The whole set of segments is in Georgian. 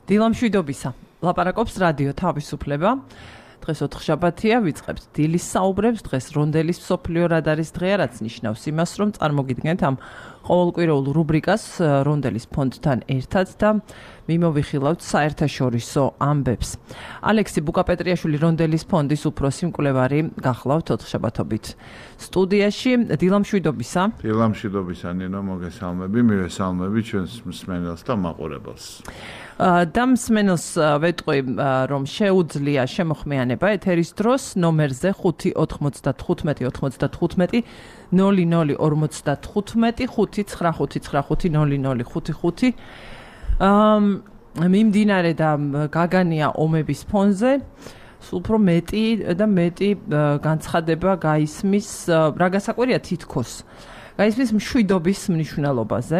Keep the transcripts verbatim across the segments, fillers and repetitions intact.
დილამშვიდობისა. ლაპარაკობს რადიო თავისუფლება. დღეს ოთხშაბათია, ვიწყებთ დილის საუბრებს. დღეს რონდელის მსოფლიო რადარის დღეა, რაც ნიშნავს იმას, რომ წარმოგიდგენთ ამ ყოველკვირეულ რუბრიკას რონდელის ფონდთან ერთად და მიმოვიხილავთ საერთაშორისო ამბებს. ალექსი ბუკაპეტრიაშვილი რონდელის ფონდის უფროსი მკვლევარი გახლავთ ოთხშაბათობით. სტუდიაში დილამშვიდობისა. დილამშვიდობისა ნინო, მოგესალმები, მივესალმები ჩვენს მსმენელს და მაყურებელს. და მსმენელს ვეტყვი, რომ შეუძლია შემოხმიანება ეთერის დროს ნომერზე ხუთი ოთხმოცდათხუთმეტი ოთხმოცდათხუთმეტი ნული ნული ორმოცდათხუთმეტი ხუთი ცხრა ხუთი ცხრა ხუთი ნული ნული ხუთი ხუთი. მიმდინარე და გაგანია ომების ფონზე უფრო მეტი და მეტი განცხადება გაისმის, რა გასაკვირია თითქოს გაისმის მშვიდობის მნიშვნელობაზე.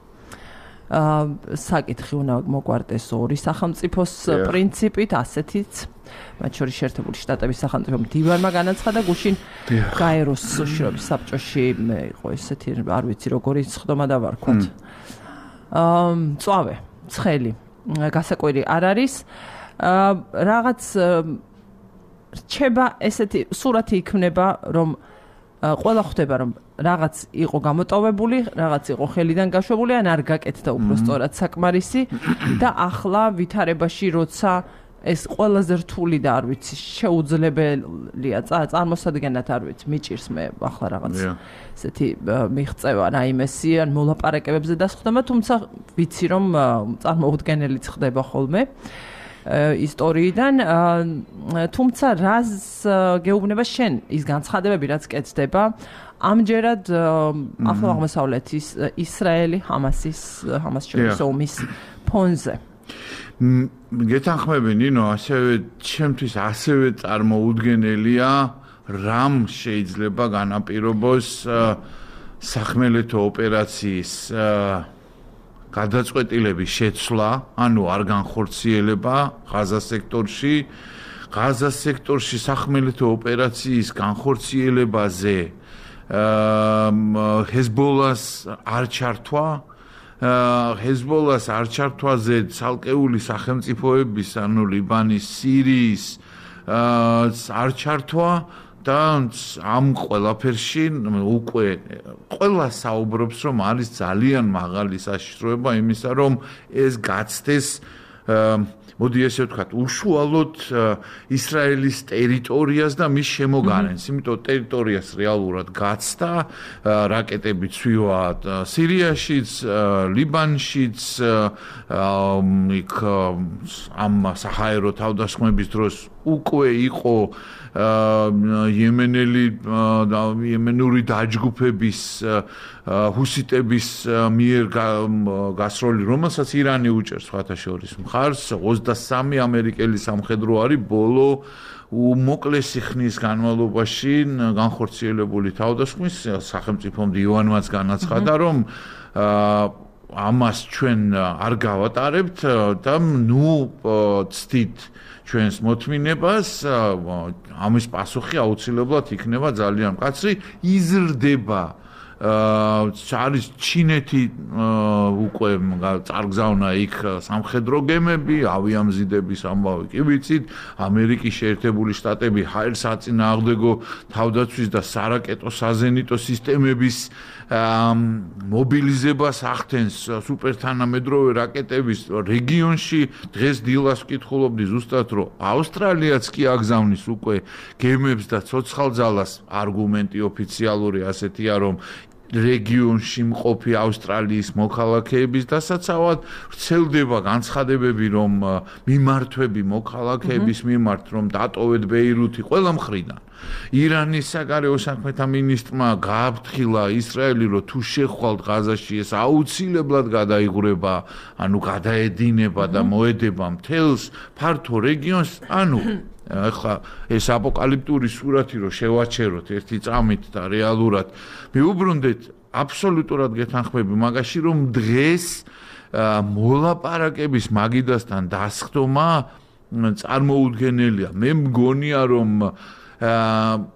საკითხი უნდა მოგვარდეს ორი სახელმწიფოს პრინციპით, ასეთიც მათ შორის შეერთებული შტატების სახელმწიფო მდივანმა განაცხადა, გუშინ გაეროს უშიშროების საბჭოში იყო ესეთი, არ ვიცი როგორი სხდომა დავარქვათ. მწვავე, ცხელი, გასაკვირი არ არის. რაღაც რჩება ესეთი სურათი იქნება, რომ ყველა ხვდება, რომ რაღაც იყო გამოტოვებული, რაღაც იყო ხელიდან გაშვებული, ან არ გაკეთდა უფრო სწორად საკმარისი და ახლა ვითარებაში როცა ეს ყველაზე რთული და არ ვიცი შეუძლებელია წარმოსადგენად, არ ვიცი, მიჭირს მე ახლა რაღაც ესეთი მიღწევა რაიმესი ან მოლაპარაკებებზე დასხდომა, თუმცა ვიცი რომ წარმოუდგენელიც ხდება ხოლმე ისტორიიდან, თუმცა რას გეუბნება შენ ის განცხადებები, რაც კეთდება ამჯერად ახლო აღმოსავლეთის ისრაელი ჰამასის ჰამას შორის ომის ფონზე. გეთანხმები ნინო, ასევე ჩემთვის ასევე წარმოუდგენელია რამ შეიძლება განაპირობოს სახმელეთო ოპერაციის გადაწყვეტილების შეცვლა, ანუ არ განხორციელება ღაზას სექტორში, ღაზას სექტორში სახმელეთო ოპერაციის განხორციელებაზე ჰეზბოლას არ ჩართვა, ჰეზბოლას არ ჩართვაზე ცალკეული სახელმწიფოების, ანუ ლიბანის, სირიის არ ჩართვა და ამ ყველაფერში უკვე ყველა საუბრობს, რომ არის ძალიან მაღალი საშიშროება იმისა, რომ ეს გაცდეს, მოდი ესე ვთქვათ, უშუალოდ ისრაელის ტერიტორიას და მის შემოგარენს, იმიტომ ტერიტორიას რეალურად გაცდა, რაკეტები ცვივა სირიაშიც, ლიბანშიც, იქ ამ საჰაერო თავდასხმების დროს უკვე იყო იემენელი და იემენური დაჯგუფების ჰუსიტების მიერ გასროლი, რომელსაც ირანი უჭერს სხვათა შორის მხარს, ოცდასამი ამერიკელი სამხედრო არის ბოლო უმოკლესი ხნის განმავლობაში განხორციელებული თავდასხმის. სახელმწიფო მდივანმაც განაცხადა, რომ ამას ჩვენ არ გავატარებთ და ნუ ცდით ჩვენს მოთმინებას, ამის პასუხი აუცილებლად იქნება ძალიან მკაცრი, იზრდება არის ჩინეთი უკვე წარგზავნა იქ სამხედრო გემები, ავიამზიდების ამბავი კი ვიცით, ამერიკის შეერთებული შტატები ჰაერს აწინააღმდეგო თავდაცვის და სარაკეტო საზენიტო სისტემების მობილიზებას ახდენს სუპერთანამედროვე რაკეტების რეგიონში. დღეს დილას ვკითხულობდი ზუსტად, რომ ავსტრალიაც კი აგზავნის უკვე გემებს და ცოცხალძალას. არგუმენტი ოფიციალური ასეთია, რომ რეგიონში მყოფი ავსტრალიის მოქალაქეების დასაცავად ვრცელდება განცხადებები, რომ მიმართვები მოქალაქეების მიმართ, რომ დატოვეთ ბეირუთი ყველა მხრიდან. ირანის საგარეო საქმეთა მინისტრმა გააფრთხილა ისრაელი, რომ თუ შეხვალთ ღაზაში, ეს აუცილებლად გადაიღრება, ანუ გადაედინება და მოედება მთელს ფართო რეგიონს, ანუ ახლა ეს აპოკალიფტური სურათი რო შევაჩეროთ ერთი წამით და რეალურად მიუბრუნდეთ, აბსოლუტურად გეთანხმები მაგაში, რომ დღეს მოლაპარაკების მაგიდასთან დასხდომა წარმოუდგენელია. მე მგონია, რომ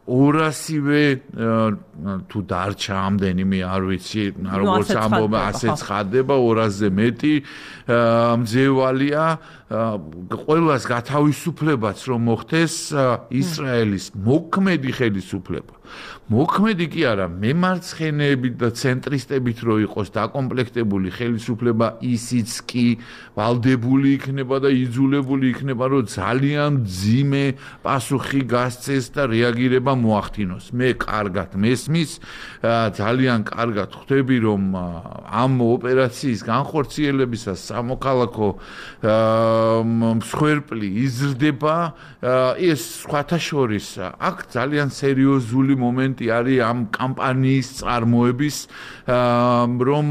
ორასივე თუ დარჩა ამდენიმე არ ვიცი როგორც ამბობ ასეც ხარდება ორასზე მეტი მძევალია ყველას გათავისუფლებაც რომ მოხდეს ისრაელის მოქმედი ხელისუფლება მოქმედი კი არა მემარცხენეებით და ცენტრისტებით რო იყოს დაკომპლექტებული ხელისუფლება ისიც კი ვალდებული იქნება და იძულებული იქნება რომ ძალიან ძიმე პასუხი გასცეს და რეაგირება მოახდინოს მე კარგად მესმის ძალიან კარგად ხვდები რომ ამ ოპერაციის განხორციელებისას სამოქალაქო მსხვერპლი იზრდება ეს სხვათა შორის აქ ძალიან სერიოზული მომენტი არის ამ კამპანიის წარმოების რომ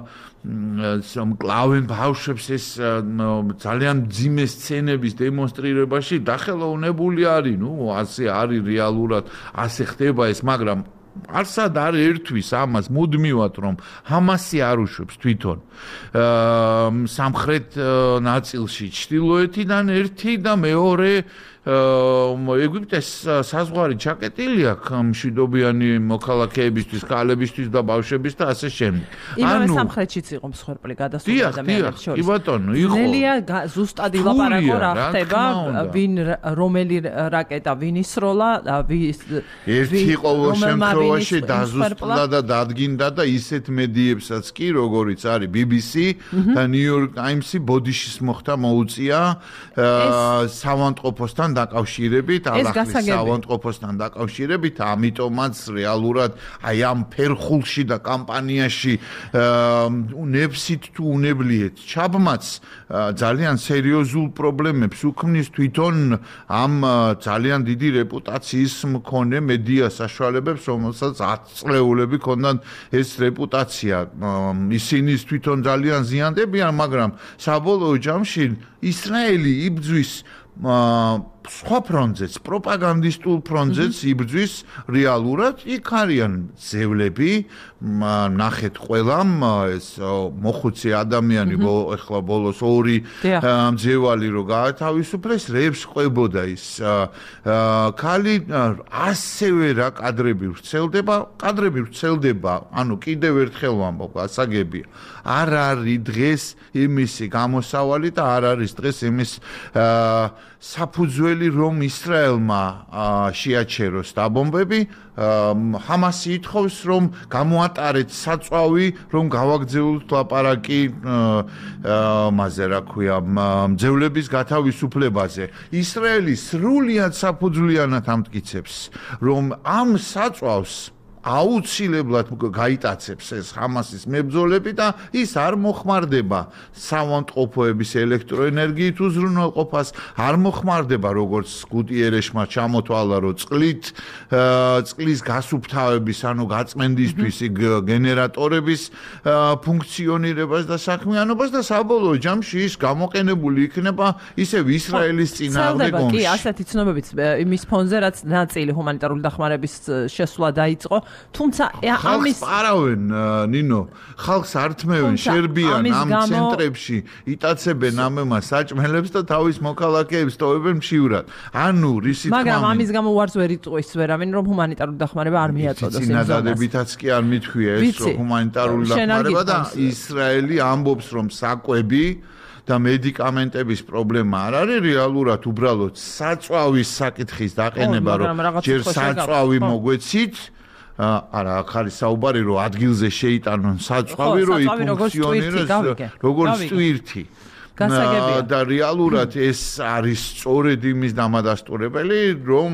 კლავენ ბავშვებს ეს ძალიან ძიმე სცენების დემონსტრირებაში დახელოვნებული არის ნუ ასე არის რეალურად ასე ხდება ეს მაგრამ არსად არ ერთვის ამას მუდმივად რომ ჰამასი არ უშვებს თვითონ სამხრეთ ნაწილში ჩრდილოეთიდან ერთი და მეორე ეგვიპტეს საზღვარი ჩაკეტილი აქვს მშვიდობიანი მოქალაქეებისთვის, ქალებისთვის და ბავშვებისთვის და ასე შემდეგ. იმავე სამხრეთშიც იყო მსხვერპლი გადასული ადამიანებს შორის. კი ბატონო, იყო. ნელია ზუსტად ილაპარაკო რა ხდება, ვინ რომელი რაკეტა ვინ ისროლა, ერთი ყოველ შემთხვევაში დაზუსტდა და დადგინდა და ისეთ მედიებსაც კი, როგორიც არის ბი ბი სი და New York Times-ი ბოდიშის მოხდა მოუწია სავანტყოფოსთან დაკავშირებით, ალახის სავანტყოფოსთან დაკავშირებით, ამიტომაც რეალურად აი ამ ფერხულში და კამპანიაში ნებსით თუ უნებლიეთ ჩაბმაც ძალიან სერიოზულ პრობლემებს უქმნის თვითონ ამ ძალიან დიდი რეპუტაციის მქონე მედია საშუალებებს, რომელსაც ათ წლეულები ქონდან ეს რეპუტაცია. ისინი თვითონ ძალიან ზიანდებიან, მაგრამ საბოლოო ჯამში ისრაელი იბძვის სხვა ფრონტზეც, პროპაგანდისტულ ფრონტზეც იბრძვის რეალურად, იქ არიან ძევლები, ნახეთ ყველამ ეს მოხუცი ადამიანი ეხლა ბოლოს ორი მძევალი რო გაათავისუფლეს, რეებს ყვებოდა ის ქალი, ასევე რა კადრები ვრცელდება, კადრები ვრცელდება, ანუ კიდევ ერთხელ ვამბობ, გასაგებია. არ არის დღეს იმისი გამოსავალი და არ არის დღეს იმის საფუძველი რომ ისრაელმა შეაჩეროს დაბომბები ჰამასი ითხოვს რომ გამოატარეთ საწვავი რომ გავაგზავნოთ ლაპარაკი მასე რა ქვია მძევლების გათავისუფლებაზე ისრაელი სრულიად საფუძვლიანად ამტკიცებს რომ ამ საწვავს აუცილებლად გაიტაცებს ეს ჰამასის მებრძოლები და ის არ მოხმარდება სავანტყოფოების ელექტროენერგიით უზრუნველყოფას, არ მოხმარდება როგორც გუტიერეშმა ჩამოთვალა რომ წყლით წყლის გასუფთავების ანუ გაწმენდისთვის გენერატორების ფუნქციონირებას და საქმიანობას და საბოლოო ჯამში ის გამოყენებული იქნება ისევ ისრაელის წინააღმდეგ ომში. კი, ასეთი ცნობებით იმის ფონზე რაც ნაწილი ჰუმანიტარული დახმარების შესვლა დაიწყო თუმცა ამის არავენ ნინო ხალხს ართმევენ შერბიან ამ ცენტრებში იტაცებენ ამემა საჭმელებს და თავის მოქალაქეებს ტოვებენ მშივრად ანუ რისით მაგრამ ამის გამო უარს ვერ იტყვის ვერავინ რომ ჰუმანიტარული დახმარება არ მიაწოდოს იმ ზონადებითაც კი არ მithქვია ეს რომ ჰუმანიტარული დახმარება და ისრაელი ამბობს რომ საკვები და მედიკამენტების პრობლემა არ არის რეალურად უბრალოდ საწვავის საკითხის დაყენება რომ ჯერ საწვავი მოგვეცით არა აქ არის საუბარი რომ ადგილზე შეიტანონ საწვავი რომ იფუნქციონიროს როგორც ტვირთი და რეალურად ეს არის სწორედ იმის დამადასტურებელი რომ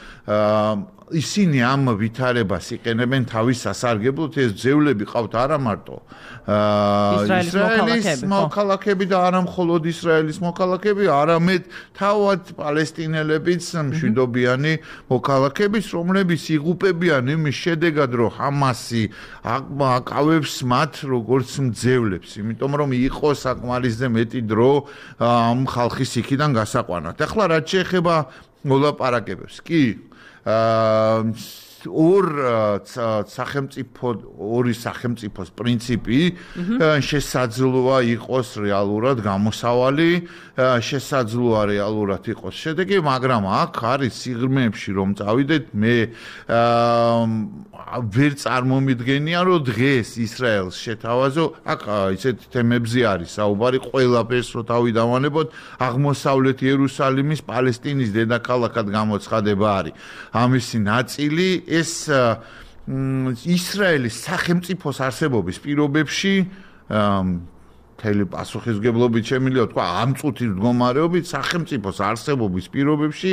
ისინი ამ ვითარებას იყენებენ თავის სასარგებლოდ ეს ძევლები ყავთ არა მარტო ისრაელის მოქალაქეები და არა მხოლოდ ისრაელის მოქალაქეები არამედ თავად პალესტინელებიც მშვიდობიანი მოქალაქეების რომლებიც იღუპებიან იმის შედეგად რომ ჰამასი აკავებს მათ როგორც მძევლებს იმიტომ რომ იყო საკმარისზე მეტი დრო ამ ხალხის იქიდან გასაყვანად ახლა რაც შეეხება მოლაპარაკებებს კი ორ სახელმწიფო ორი სახელმწიფოს პრინციპი შესაძლოა იყოს რეალურად გამოსავალი, შესაძლოა რეალურად იყოს შედეგი, მაგრამ აქ არის სიღრმეებში რომ წავიდეთ, მე ვერ წარმომიდგენია რომ დღეს ისრაელს შეთავაზო, აქ ისეთ თემებზე არის საუბარი, ყველაფერს რო თავი დავანებოთ, აღმოსავლეთ იერუსალიმის პალესტინის დედაქალაქად გამოცხადება არის. ამისი ნაწილი ეს ისრაელის სახელმწიფოს არსებობის პირობებში მთელი პასუხისმგებლობით შემიძლია თქვა ამ წუთის მდგომარეობით სახელმწიფოს არსებობის პირობებში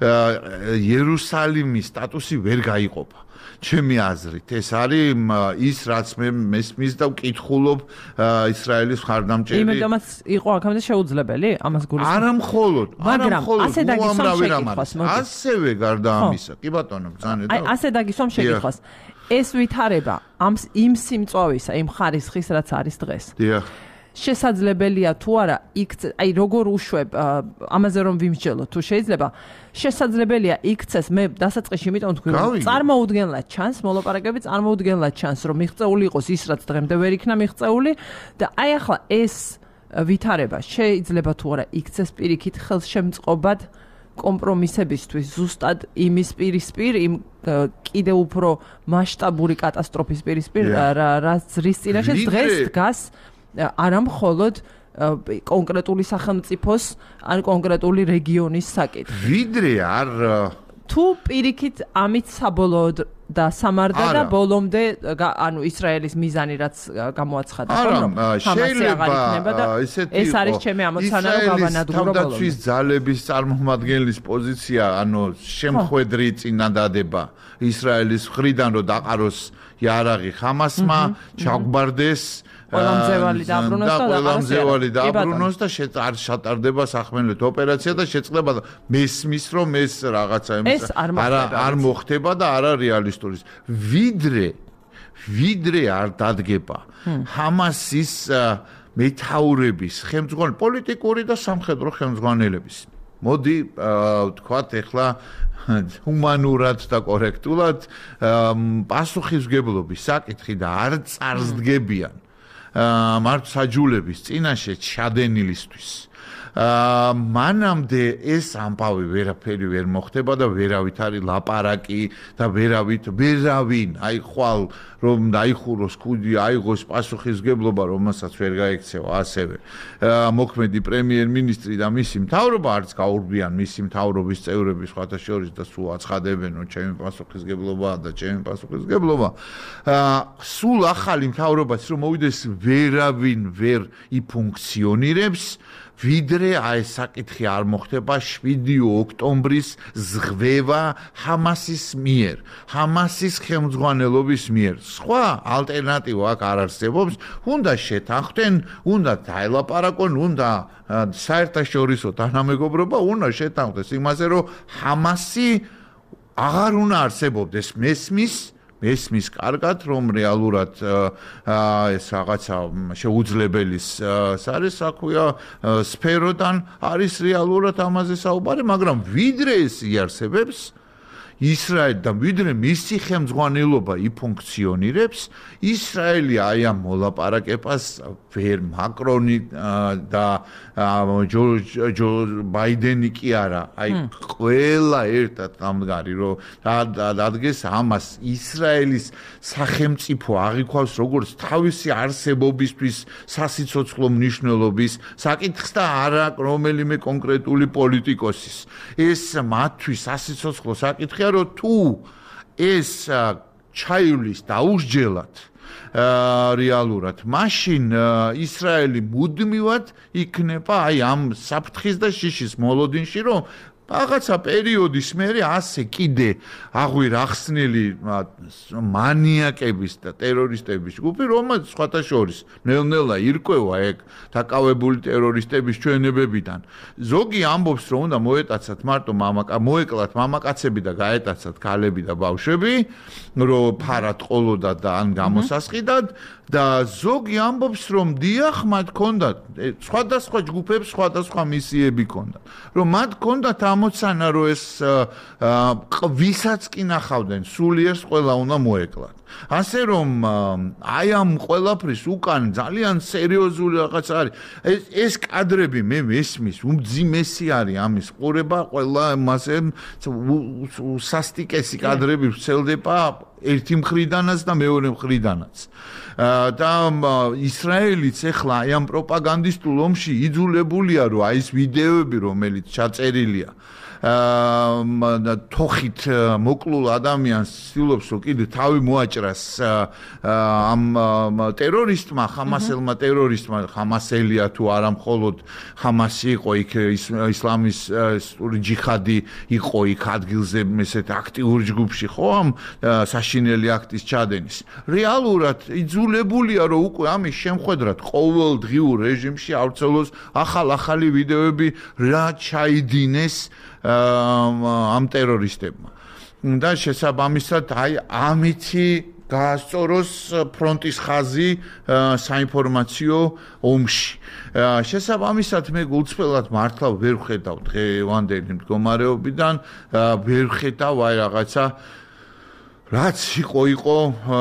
იერუსალიმის სტატუსი ვერ გაიყოფა. ჩემი აზრით ეს არის ის რაც მე მესმის და ვკითხულობ ისრაელის მხარდამჭერი. იმედომაც იყო აქამდე შეუძლებელი ამას გულისხმობ. არა მხოლოდ, არა მხოლოდ ასე დაგისვამ შეკითხვას. ასევე გარდა ამისა, კი ბატონო, ბრძანე და. აი ასე დაგისვამ შეკითხვას. ეს ვითარება ამ იმ სიმწვავისა, იმ ხარისხის რაც არის დღეს. დიახ. შესაძლებელია თუ არა იქ აი როგორ უშვებ ამაზე რომ ვიმსჯელო თუ შეიძლება შესაძლებელია იქცეს მე დასაწყისში იმიტომ თქვი რომ წარმოუდგენლად ჩანს მოლაპარაკები წარმოუდგენლად ჩანს რომ მიღწეული იყოს ის რაც დღემდე ვერ იქნა მიღწეული და აი ახლა ეს ვითარება შეიძლება თუ არა იქცეს პირიქით ხელშემწყობად კომპრომისებისთვის ზუსტად იმის პირისპირ იმ კიდევ უფრო მასშტაბური კატასტროფის პირისპირ რაც რის წინაშე დღეს დგას არა მხოლოდ კონკრეტული სახელმწიფოს ან კონკრეტული რეგიონის საკითხი. ვიდრე არ თუ პირიქით ამით საბოლოოდ და სამარდა და ბოლომდე ანუ ისრაელის მიზანი რაც გამოაცხადა რომ შეიძლება ეს არის ჩემი ამოცანა რომ გავანადგურო ბოლომდე. თავდაცვის ძალების წარმომადგენლის პოზიცია ანუ შემხვედრი წინადადება ისრაელის მხრიდან რომ დაყაროს იარაღი ხამასმა, ჩაგვბარდეს ყველამძევალი დაბრუნოს და ყველამძევალი დაბრუნოს და არ შეტარდება სახმელეთო ოპერაცია და შეწყდება და მესმის რომ ეს რაღაცა ეს არ არ მოხდება და არა რეალისტური. ვიდრე ვიდრე არ დადგება ჰამასის მეთაურების ხელმძღვანელი პოლიტიკური და სამხედრო ხელმძღვანელების. მოდი ვთქვათ ახლა ჰუმანურად და კორექტულად პასუხისმგებლობის საკითხი და არ წარსდგებიან მართლმსაჯულების წინაშე ჩადენილისთვის. მანამდე ეს ამბავი ვერაფერი ვერ მოხდება და ვერავით არის ლაპარაკი და ვერავით ვერავინ აი ხვალ რომ დაიხუროს კუდი აიღოს პასუხისმგებლობა რომელსაც ვერ გაექცევა ასევე მოქმედი პრემიერ-მინისტრი და მისი მთავრობა არც გაურბიან მისი მთავრობის წევრები სხვათა შორის და სულ აცხადებენ რომ ჩემი პასუხისმგებლობაა და ჩემი პასუხისმგებლობა სულ ახალი მთავრობაც რომ მოვიდეს ვერავინ ვერ იფუნქციონირებს ვიდრე აი საკითხი არ მოხდება შვიდი ოქტომბრის ზღვევა ჰამასის მიერ, ჰამასის ხელმძღვანელობის მიერ. სხვა ალტერნატივა აქ არ არსებობს, უნდა შეთანხმდნენ, უნდა დაელაპარაკონ, უნდა საერთაშორისო თანამეგობრობა უნდა შეთანხმდეს იმაზე, რომ ჰამასი აღარ უნდა არსებობდეს მესმის მესმის კარგად რომ რეალურად ეს რაღაცა შეუძლებელის არის საქმეა სფეროდან არის რეალურად ამაზე საუბარი მაგრამ ვიდრე ეს იარსებებს ისრაელი და ვიდრე მისი ხელმძღვანელობა იფუნქციონირებს ისრაელი აი ამ მოლაპარაკებას ვერ მაკრონი და ჯო ბაიდენი კი არა აი ყველა ერთად ამდგარი რომ დადგეს ამას ისრაელის სახელმწიფო აღიქვავს როგორც თავისი არსებობისთვის სასიცოცხლო მნიშვნელობის საკითხს და არა რომელიმე კონკრეტული პოლიტიკოსის ეს მათთვის სასიცოცხლო საკითხია რომ თუ ეს ჩაივლის დაუსჯელად რეალურად მაშინ ისრაელი მუდმივად იქნება აი ამ საფრთხის და შიშის მოლოდინში რომ რაღაცა პერიოდის მერე ასე კიდე აღვირ ახსნილი მანიაკების და ტერორისტების ჯგუფი რომელიც სხვათა შორის ნელ-ნელა ირკვევა ეგ დაკავებული ტერორისტების ჩვენებებიდან ზოგი ამბობს რომ უნდა მოეტაცათ მარტო მამაკა მოეკლათ მამაკაცები და გაეტაცათ ქალები და ბავშვები რომ ფარად ყოლოდა და ან გამოსასყიდად და ზოგი ამბობს რომ დიახ მათ ჰქონდათ სხვადასხვა ჯგუფებს სხვადასხვა მისიები ჰქონდათ რომ მათ ჰქონდათ ამ გამოცანა რომ ეს ვისაც კი ნახავდნენ სულიერს ყველა უნდა მოეკლათ ასე რომ აი ამ ყველაფრის უკან ძალიან სერიოზული რაღაც არის ეს ეს კადრები მე მესმის უმძიმესი არის ამის ყურება ყველა მასე სასტიკესი კადრები ვრცელდება ერთი მხრიდანაც და მეორე მხრიდანაც და ისრაელიც ახლა აი ამ პროპაგანდისტულ ომში იძულებულია რომ აი ეს ვიდეოები რომელიც ჩაწერილია აა თოხით მოკლულ ადამიანს ცდილობს რომ კიდე თავი მოაჭრას ამ ტერორისტმა ხამასელმა ტერორისტმა ხამასელია თუ არა მხოლოდ ხამასი იყო იქ ისლამისტური ჯიხადი იყო იქ ადგილზე ესეთ აქტიურ ჯგუფში ხო ამ საშინელი აქტის ჩადენის რეალურად იძულებულია რომ უკვე ამის შემხედრად ყოველდღიურ რეჟიმში ავრცელოს ახალ-ახალი ვიდეოები რა ჩაიდინეს ამ ტერორისტებმა და შესაბამისად აი ამითი გაასწოროს ფრონტის ხაზი საინფორმაციო ომში შესაბამისად მე გულწრფელად მართლა ვერ ხედავ დღევანდელი მდგომარეობიდან ვერ ხედავ აი რაღაცა რაც იყო იყო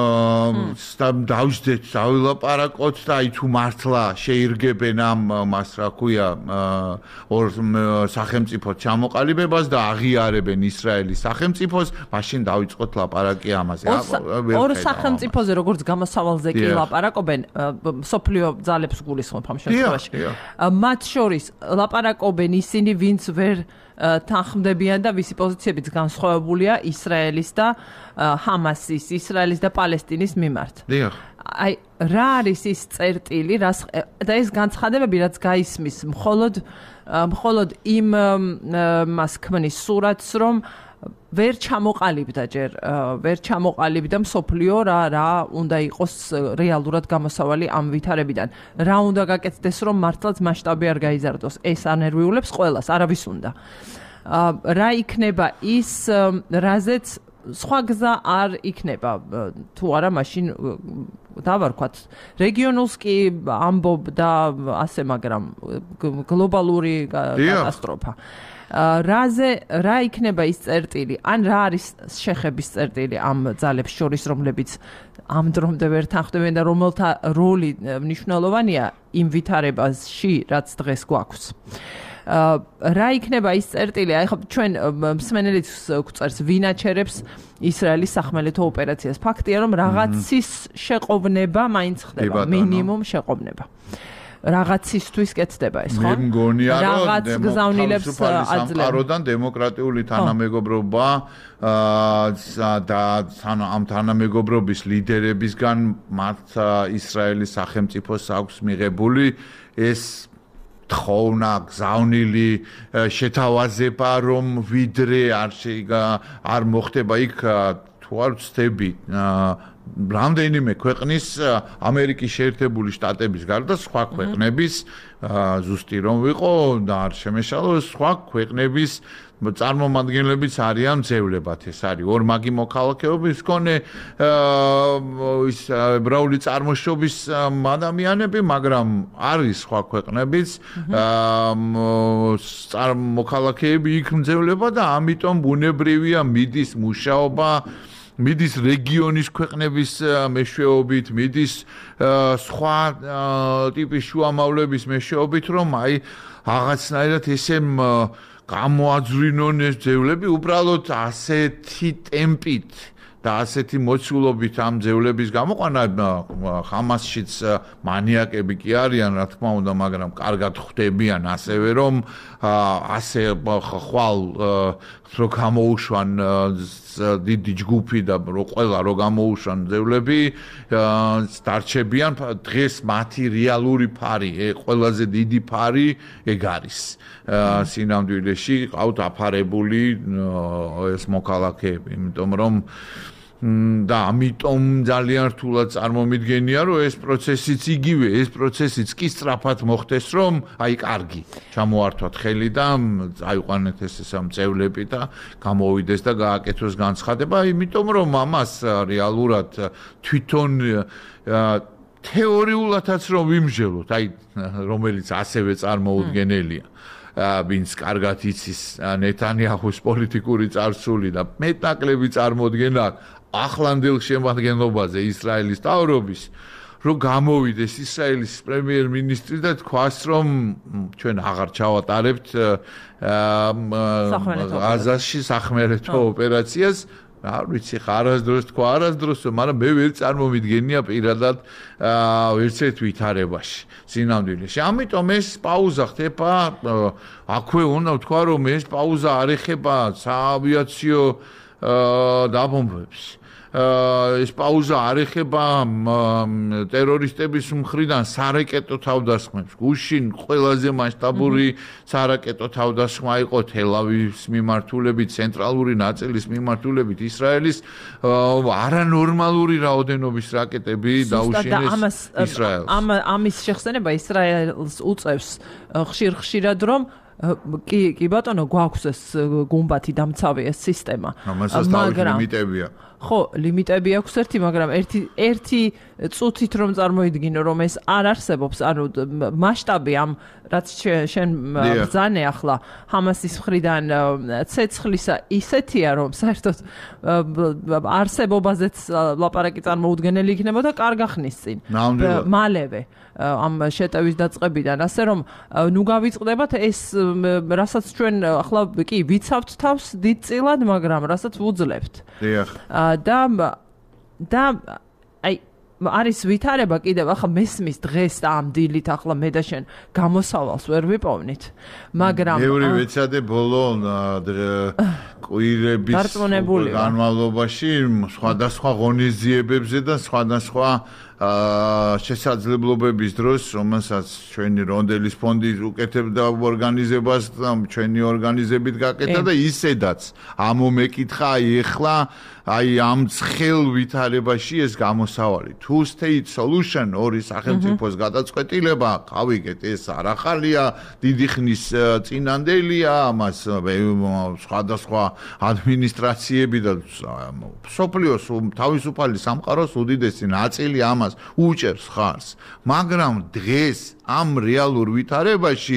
დავждეთ დავილაპარაკოთ და აი თუ მართლა შეირგებენ ამ მას რა ქვია ორ სახელმწიფო ჩამოყალიბებას და აღიარებენ ისრაელის სახელმწიფოს მაშინ დავიწყოთ ლაპარაკი ამაზე ორ სახელმწიფოზე როგორც გამოსავალზე კი ლაპარაკობენ სოფლიო ძალებს გულისხმობ ამ შემთხვევაში მათ შორის ლაპარაკობენ ისინი ვინც ვერ თანხმდებიან და ვისი პოზიციებიც განსხვავებულია ისრაელის და ჰამასის, ისრაელის და პალესტინის მიმართ. დიახ. აი რა არის ის წერტილი, რას და ეს განცხადებები რაც გაისმის მხოლოდ მხოლოდ იმ მას ქმნის სურათს რომ ვერ ჩამოყალიბდა ჯერ ვერ ჩამოყალიბდა მსოფლიო რა რა უნდა იყოს რეალურად გამოსავალი ამ ვითარებიდან რა უნდა გაკეთდეს რომ მართლაც მასშტაბი არ გაიზარდოს ეს ანერვიულებს ყველას არავის უნდა რა იქნება ის რაზეც სხვა გზა არ იქნება თუ არა მაშინ დავარქვათ რეგიონულს კი ამბობ და ასე მაგრამ გლობალური კატასტროფა რაზე რა იქნება ის წერტილი ან რა არის შეხების წერტილი ამ ძალებს შორის რომლებიც ამ დრომდე ვერ თანხმდებიან და რომელთა როლი მნიშვნელოვანია იმ ვითარებაში რაც დღეს გვაქვს რა იქნება ის წერტილი აი ხო ჩვენ მსმენელიც გვწერს ვინაჩერებს ისრაელის სახმელეთო ოპერაციას ფაქტია რომ რაღაცის შეყოვნება მაინც ხდება მინიმუმ შეყოვნება რაღაცისთვის კეთდება ეს ხო? მე მგონია რომ რაღაც გზავნილებს აძლევენ დემოკრატიული თანამეგობრობა და ამ თანამეგობრობის ლიდერებისგან მათ ისრაელის სახელმწიფოს აქვს მიღებული ეს თხოვნა გზავნილი შეთავაზება რომ ვიდრე არ არ მოხდება იქ თუ არ ვცდები რამდენიმე ქვეყნის ამერიკის შეერთებული შტატების გარდა სხვა ქვეყნების ზუსტი რომ ვიყო და არ შემეშალო სხვა ქვეყნების წარმომადგენლებიც არიან ძევლებად ეს არის ორმაგი მოქალაქეობის მქონე ის ებრაული წარმოშობის ადამიანები მაგრამ არის სხვა ქვეყნებიც მოქალაქეები იქ მძევლება და ამიტომ ბუნებრივია მიდის მუშაობა მიდის რეგიონის ქვეყნების მეშვეობით, მიდის სხვა ტიპის შუამავლების მეშვეობით, რომ აი რაღაცნაირად ესე გამოაძვრინონ ეს ძევლები, უბრალოდ ასეთი ტემპით და ასეთი მოცულობით ამ ძევლების გამოყვანა ხამასშიც მანიაკები კი არიან, რა თქმა უნდა, მაგრამ კარგად ხვდებიან ასევე რომ ასე ხვალ რო გამოუშვან დიდი ჯგუფი და რო ყველა რო გამოუშვან ძევლები დარჩებიან დღეს მათი რეალური ფარი, ყველაზე დიდი ფარი ეგ არის. სინამდვილეში ყავთ აფარებული ეს მოქალაქეები, იმიტომ რომ და ამიტომ ძალიან რთულად წარმომიდგენია რომ ეს პროცესიც იგივე ეს პროცესიც კი სწრაფად მოხდეს რომ აი კარგი ჩამოართვათ ხელი და აიყვანეთ ეს სამწევლები და გამოვიდეს და გააკეთოს განცხადება იმიტომ რომ ამას რეალურად თვითონ თეორიულადაც რომ ვიმსჯელოთ აი რომელიც ასევე წარმოუდგენელია ვინც კარგად იცის ნეტანიაჰუს პოლიტიკური წარსული და მეტნაკლები წარმოდგენა ახლანდელ შემადგენლობაზე ისრაელის მთავრობის, რომ გამოვიდეს ისრაელის პრემიერ-მინისტრი და თქვას, რომ ჩვენ აღარ ჩავატარებთ ღაზაში სახმელეთო ოპერაციას. არ ვიცი, არასდროს თქვა, არასდროს, მაგრამ მე ვერ წარმომიდგენია პირადად ვერც ერთ ვითარებაში, სინამდვილეში. ამიტომ ეს პაუზა ხდება, აქვე უნდა ვთქვა, რომ ეს პაუზა არ ეხება საავიაციო დაბომბვებს. ეს პაუზა არ ეხება ტერორისტების მხრიდან სარაკეტო თავდასხმებს. გუშინ ყველაზე მასშტაბური სარაკეტო თავდასხმა იყო თელ-ავივის მიმართულებით, ცენტრალური ნაწილის მიმართულებით ისრაელის არანორმალური რაოდენობის რაკეტები დაუშინეს ისრაელს. ამ ამის შეხსენება ისრაელს უწევს ხშირ-ხშირად, რომ კი კი ბატონო, გვაქვს ეს გუმბათი დამცავი ეს სისტემა. მაგრამ ლიმიტებია. ხო, ლიმიტები აქვს ერთი, მაგრამ ერთი ერთი წუთით რომ წარმოიდგინო, რომ ეს არ არსებობს, ანუ მასშტაბი ამ რაც შენ ბრძანე ახლა ჰამასის მხრიდან ცეცხლისა ისეთია, რომ საერთოდ არსებობაზეც ლაპარაკი წარმოუდგენელი იქნებოდა კარგა ხნის წინ. მალევე ამ შეტევის დაწყებიდან, ასე რომ ნუ გავიწყდებათ ეს რასაც ჩვენ ახლა კი ვიცავთ თავს დიდწილად, მაგრამ რასაც ვუძლებთ. დიახ. და და აი არის ვითარება კიდევ ახლა მესმის დღეს და ამ დილით ახლა მე და შენ გამოსავალს ვერ ვიპოვნით, მაგრამ მეორე ვეცადე ბოლო კვირების განმავლობაში სხვადასხვა ღონისძიებებზე და სხვადასხვა შესაძლებლობების დროს, რომელსაც ჩვენი რონდელის ფონდი უკეთებდა ორგანიზებას და ჩვენი ორგანიზებით გაკეთა და ისედაც ამომეკითხა აი ეხლა აი ამ ცხელ ვითარებაში ეს გამოსავალი. Two state solution ორი სახელმწიფოს გადაწყვეტილება, გავიგეთ, ეს არ ახალია, დიდი ხნის წინანდელია, ამას სხვადასხვა ადმინისტრაციები და სოფლიოს თავისუფალი სამყაროს უდიდესი ნაწილი ამას უჭერს ხარს. მაგრამ დღეს ამ რეალურ ვითარებაში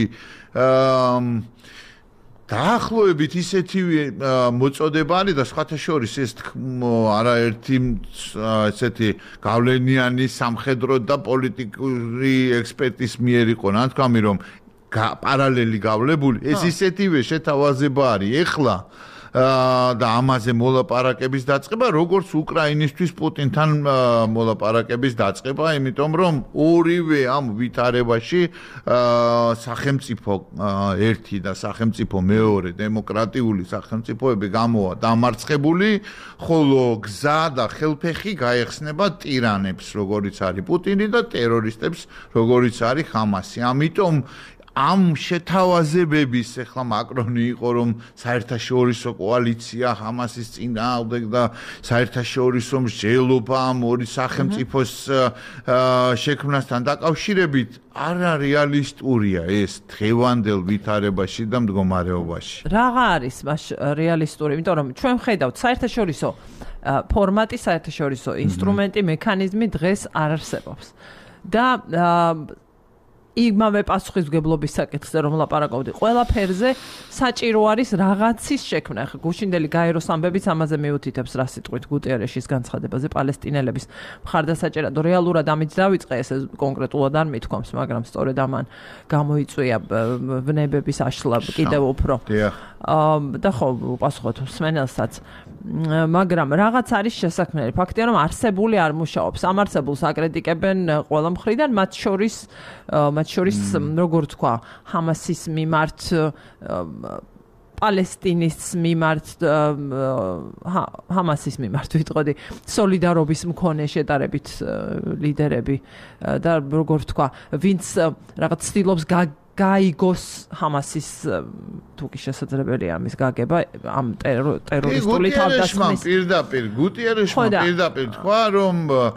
დაახლოებით ისეთივე მოწოდება არის და სხვათა შორის ეს არაერთი ესეთი გავლენიანი სამხედრო და პოლიტიკური ექსპერტის მიერ იყო ნათქვამი, რომ პარალელი გავლებული ეს ისეთივე შეთავაზება არის ეხლა და ამაზე მოლაპარაკების დაწყება, როგორც უკრაინისთვის პუტინთან მოლაპარაკების დაწყება, იმიტომ რომ ორივე ამ ვითარებაში სახელმწიფო ერთი და სახელმწიფო მეორე დემოკრატიული სახელმწიფოები გამოვა დამარცხებული, ხოლო გზა და ხელფეხი გაეხსნება ტირანებს, როგორიც არის პუტინი და ტერორისტებს, როგორიც არის ჰამასი. ამიტომ ამ შეთავაზებების ახლა მაკრონი იყო, რომ საერთაშორისო კოალიცია ჰამასის წინააღმდეგ და საერთაშორისო მსჯელობა ამ ორი სახელმწიფოს შექმნასთან დაკავშირებით არარეალისტურია ეს დღევანდელ ვითარებაში და მდგომარეობაში. რაღა არის მას რეალისტური, იმიტომ რომ ჩვენ ვხედავთ საერთაშორისო ფორმატი, საერთაშორისო ინსტრუმენტი, მექანიზმი დღეს არ არსებობს. და იმავე პასუხისმგებლობის საკითხზე რომ ლაპარაკობდი, ყველა ფერზე საჭირო არის რაღაცის შექმნა. ხა გუშინდელი გაეროს ამბებიც ამაზე მიუთითებს რა სიტყვით გუტიერეშის განცხადებაზე პალესტინელების მხარდასაჭერად. რეალურად ამით დავიწყე, ეს კონკრეტულად არ მithქვამს, მაგრამ სწორედ ამან გამოიწვია ვნებების აშლა კიდევ უფრო. და ხო, უპასუხოთ მსმენელსაც. მაგრამ რაღაც არის შესაქმნელი. ფაქტია, რომ არსებული არ მუშაობს. ამ არსებულს აკრიტიკებენ ყველა მხრიდან, მათ შორის მათ შორის როგორ თქვა, ჰამასის მიმართ, პალესტინის მიმართ, ჰამასის მიმართ ვიტყოდი, სოლიდარობის მქონე შედარებით ლიდერები და როგორ თქვა, ვინც რაღაც ცდილობს გაიგოს ჰამასის თუ კი შესაძლებელია ამის გაგება ამ ტერორისტული თავდასხმის. პირდაპირ გუტიერეშმა პირდაპირ თქვა, რომ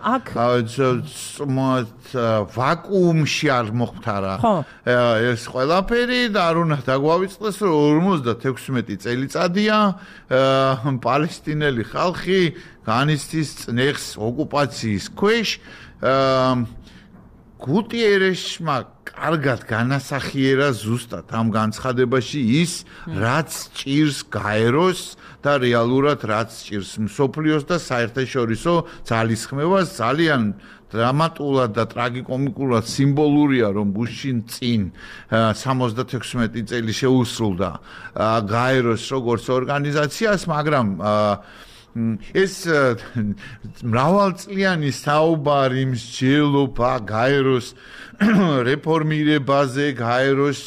ვაკუუმში არ მოხდარა ეს ყველაფერი და არ უნდა დაგვავიწყდეს, რომ ორმოცდათექვსმეტი წელიწადია პალესტინელი ხალხი განიცდის წნეხს ოკუპაციის ქვეშ. გუტიერეშმა კარგად განასახიერა ზუსტად ამ განცხადებაში ის, რაც ჭირს გაეროს და რეალურად რაც ჭირს მსოფლიოს და საერთაშორისო ძალისხმევას. ძალიან დრამატულად და ტრაგიკომიკულად სიმბოლურია, რომ გუშინ წინ სამოცდათექვსმეტი წელი შეუსრულდა გაეროს როგორც ორგანიზაციას, მაგრამ ეს მრავალწლიანი საუბარი მსჯელობა გაეროს რეფორმირებაზე, გაეროს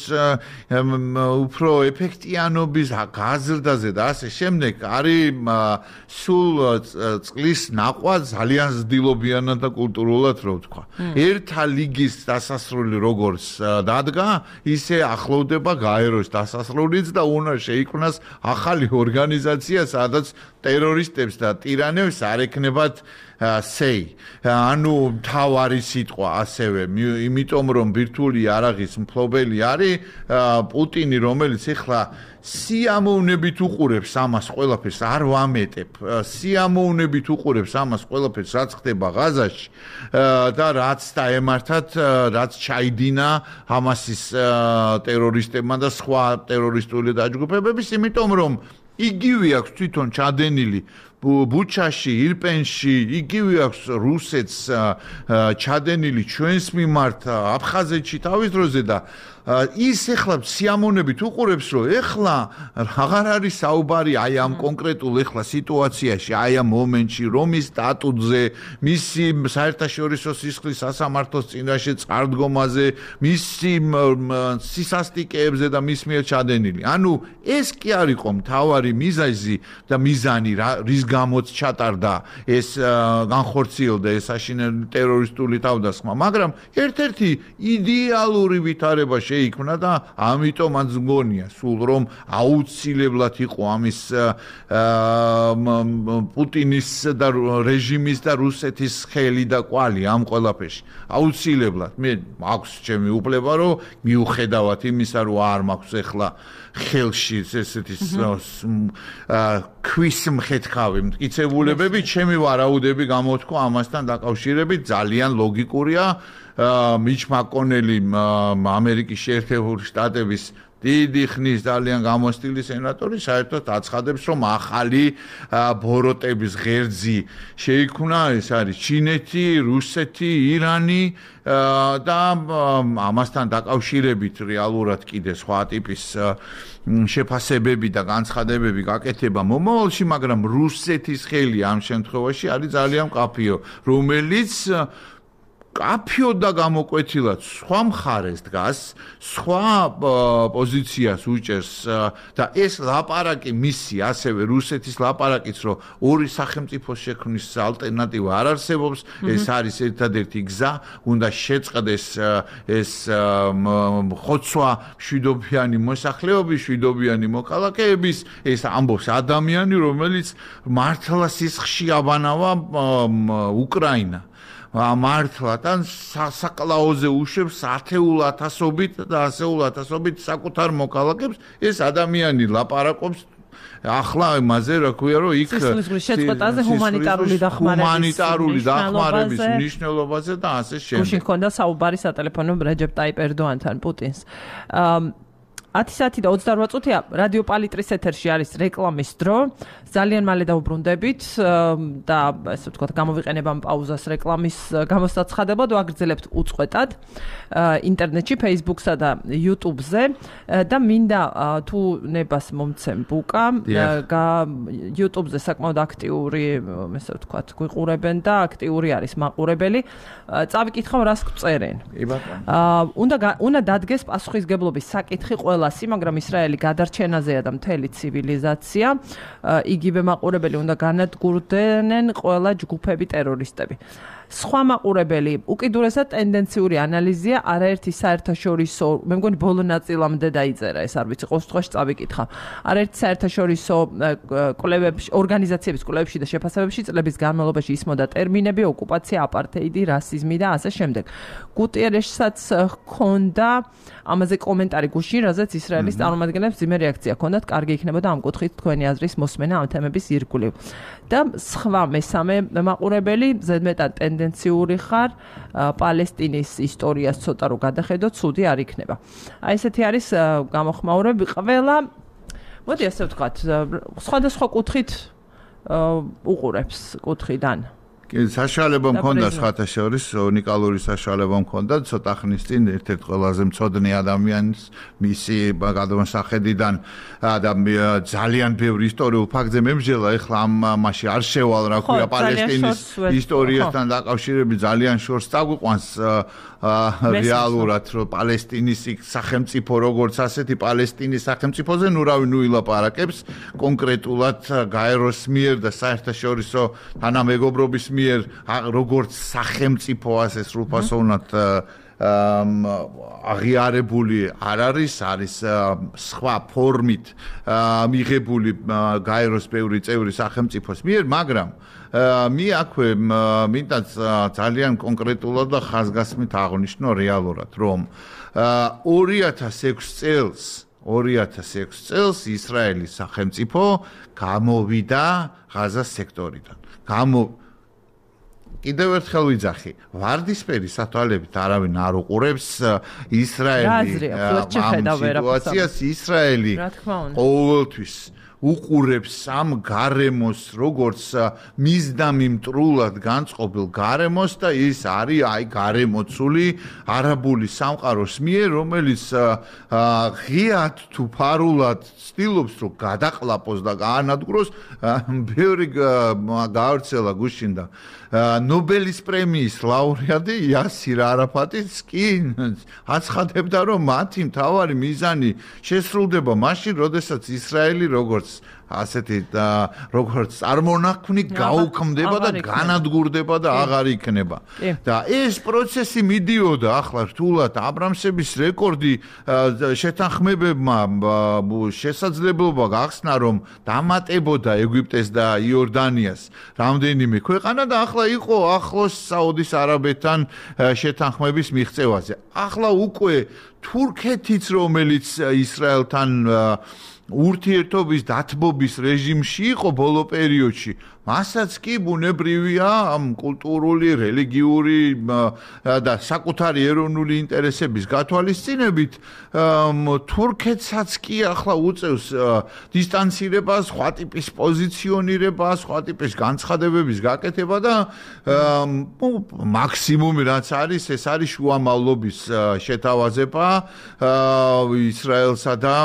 უფრო ეფექტიანობის გაზრდაზე და ასე შემდეგ არის სულ წყლის ნაყვა ძალიან ზდილობიანად და კულტურულად რო ვთქვა. ერთა ლიგის დასასრული როგორც დადგა, ისე ახლოვდება გაეროს დასასრულიც და უნდა შეიქმნას ახალი ორგანიზაცია, სადაც ტერორისტებს და ტირანებს არ ექნებათ say. ანუ თავარი სიტყვა ასევე, იმიტომ რომ ბირთვული არაღის მფლობელი არის პუტინი, რომელიც ეხლა სიამოვნებით უყურებს ამას ყველაფერს, არ ვამეტებ, სიამოვნებით უყურებს ამას ყველაფერს, რაც ხდება ღაზაში და რაც დაემართათ, რაც ჩაიდინა ჰამასის ტერორისტებმა და სხვა ტერორისტული დაჯგუფებების, იმიტომ რომ იგივე აქვს თვითონ ჩადენილი ბუჩაში, ირპენში, იგივე აქვს რუსეთს ჩადენილი ჩვენს მიმართ აფხაზეთში თავის დროზე და ის ეხლა სიამოვნებით უყურებს, რომ ეხლა აღარ არის საუბარი აი ამ კონკრეტულ ეხლა სიტუაციაში, აი ამ მომენტში, რომის სტატუტზე, მისი საერთაშორისო სისხლის სასამართლოს წინაშე წყარდგომაზე, მისი სისასტიკეებზე და მის მიერ ჩადენილი. ანუ ეს კი არ იყო მთავარი მიზეზი და მიზანი, რის გამოც ჩატარდა ეს განხორციელდა ეს აშინელი ტერორისტული თავდასხმა, მაგრამ ერთ-ერთი იდეალური ვითარება შეიქმნა და ამიტომ მაც მგონია სულ რომ აუცილებლად იყო ამის პუტინის და რეჟიმის და რუსეთის ხელი და კვალი ამ ყველაფერში. აუცილებლად მე მაქვს ჩემი უფლება რომ მიუხედავად იმისა რომ არ მაქვს ეხლა ხელში ესეთი ქვის მხედქავი მტკიცებულებები, ჩემი ვარაუდები გამოთქვა ამასთან დაკავშირებით ძალიან ლოგიკურია. მიჩ მაკონელი ამერიკის შეერთებული შტატების დიდი ხნის ძალიან გამოსტილი სენატორი საერთოდ აცხადებს, რომ ახალი ბოროტების ღერძი შეიქმნა, ეს არის ჩინეთი, რუსეთი, ირანი და ამასთან დაკავშირებით რეალურად კიდე სხვა ტიპის შეფასებები და განცხადებები გაკეთება მომავალში, მაგრამ რუსეთის ხელი ამ შემთხვევაში არის ძალიან მკაფიო, რომელიც კაფიო და გამოკვეთილად სხვა მხარეს დგას, სხვა პოზიციას უჭერს და ეს ლაპარაკი მისი, ასევე რუსეთის ლაპარაკიც, რომ ორი სახელმწიფოს შექმნის ალტერნატივა არ არსებობს, ეს არის ერთადერთი გზა, უნდა შეწყდეს ეს ხოცვა მშვიდობიანი მოსახლეობის, მშვიდობიანი მოქალაქეების, ეს ამბობს ადამიანი, რომელიც მართლა სისხლში აბანავა უკრაინა. მართლა და საკლაოზე უშვებს ათეულ ათასობით და ასეულ ათასობით საკუთარ მოქალაქებს, ეს ადამიანი ლაპარაკობს ახლა იმაზე, რა ქვია, რომ იქ შეწყვეტაზე ჰუმანიტარული დახმარების ჰუმანიტარული დახმარების მნიშვნელობაზე და ასე შემდეგ. გუშინ ჰქონდა საუბარი სატელეფონო რეჯეპ ტაიპ ერდოანთან პუტინს. ათი საათი და ოცდარვა წუთია რადიო პალიტრის ეთერში არის რეკლამის დრო. ძალიან მალე დავუბრუნდებით და ესე ვთქვათ, გამოვიყენებ ამ პაუზას რეკლამის გამოსაცხადებლად, ვაგრძელებთ უწყვეტად ინტერნეტში, Facebook-სა და YouTube-ზე და მინდა თუ ნებას მომცემ ბუკა, YouTube-ზე საკმაოდ აქტიური, ესე ვთქვათ, გვიყურებენ და აქტიური არის მაყურებელი. წავიკითხავ, რას გწერენ. კი ბატონო. უნდა უნდა დადგეს პასუხისგებლობის საკითხი ყველასი, მაგრამ ისრაელი გადარჩენაზეა და მთელი ცივილიზაცია. იგივე მაყურებელი უნდა განადგურდნენ ყველა ჯგუფები ტერორისტები. სხვა მაყურებელი უკიდურესად ტენდენციური ანალიზია არაერთი საერთაშორისო, მე მგონი ბოლო ნაწილამდე დაიწერა ეს, არ ვიცი, ყოველ შემთხვევაში წავიკითხა. არაერთი საერთაშორისო კვლევებში, ორგანიზაციების კვლევებში და შეფასებებში წლების განმავლობაში ისმოდა ტერმინები ოკუპაცია, აპართეიდი, რასიზმი და ასე შემდეგ. გუტიერეშსაც ჰქონდა ამაზე კომენტარი გუშინ, რაზეც ისრაელის წარმომადგენლებს ძიმე რეაქცია ჰქონდათ, კარგი იქნებოდა ამ კუთხით თქვენი აზრის მოსმენა ამ თემების ირგვლივ. და სხვა მესამე მაყურებელი ზედმეტად ტენდენციური ხარ, პალესტინის ისტორიას ცოტა რო გადახედო, ცუდი არ იქნება. აი ესეთი არის გამოხმაურები ყველა, მოდი ასე ვთქვათ, სხვადასხვა კუთხით უყურებს კუთხიდან. კი, საშუალება მქონდა სხვათაშორის, უნიკალური საშუალება მქონდა, ცოტა ხნის წინ ერთ-ერთ ყველაზე მწოდნე ადამიანის მისი გადამოსახედიდან და ძალიან ბევრი ისტორიულ ფაქტზე მემჟელა, ეხლა ამ მასში არ შევალ, რა ქვია, პალესტინის ისტორიასთან დაკავშირებით ძალიან შორს წაგვიყვანს რეალურად, რომ პალესტინის სახელმწიფო როგორც ასეთი პალესტინის სახელმწიფოზე ნუ რავი ნუ ილაპარაკებს კონკრეტულად გაეროს მიერ და საერთაშორისო თანამეგობრობის მიერ როგორც სახელმწიფო ასე სრულფასოვნად აღიარებული არ არის, არის სხვა ფორმით მიღებული გაეროს ბევრი წევრი სახელმწიფოს მიერ, მაგრამ მე აქვე მინდა ძალიან კონკრეტულად და ხაზგასმით აღნიშნო რეალურად, რომ ორი ათას ექვსი წელს ორი ათას ექვსი წელს ისრაელის სახელმწიფო გამოვიდა ღაზას სექტორიდან. გამო კიდევ ერთხელ ვიძახი, ვარდისფერი სათვალებით არავინ არ უყურებს ისრაელი ამ სიტუაციას, ისრაელი ყოველთვის უყურებს ამ გარემოს, როგორც მისდამიმტრულად განწყობილ გარემოს და ის არის აი გარემოცული არაბული სამყაროს მიერ, რომელიც ღიად თუ ფარულად ცდილობს რომ გადაყლაპოს და გაანადგუროს, ბევრი გავრცელა გუშინ და ნობელის პრემიის ლაურეატი იასირ არაფატიც კი აცხადებდა, რომ მათი მთავარი მიზანი შესრულდება მაშინ, როდესაც ისრაელი როგორც ასეთი როგორც წარმონაქმნი გაუქმდება და განადგურდება და აღარ იქნება. და ეს პროცესი მიდიოდა ახლა რთულად აბრამსების რეკორდი შეთანხმებებმა შესაძლებლობა გახსნა, რომ დამატებოდა ეგვიპტეს და იორდანიას რამდენიმე ქვეყანა და ახლა იყო ახლოს საუდის არაბეთთან შეთანხმების მიღწევაზე. ახლა უკვე თურქეთიც, რომელიც ისრაელთან ურთიერთობის დათბობის რეჟიმში იყო ბოლო პერიოდში, მასაც კი ბუნებრივია ამ კულტურული, რელიგიური და საკუთარი ეროვნული ინტერესების გათვალისწინებით თურქეთსაც კი ახლა უწევს დისტანცირებას, სხვა ტიპის პოზიციონირებას, სხვა ტიპის განცხადებების გაკეთება და მაქსიმუმი რაც არის, ეს არის შუამავლობის შეთავაზება ისრაელსა და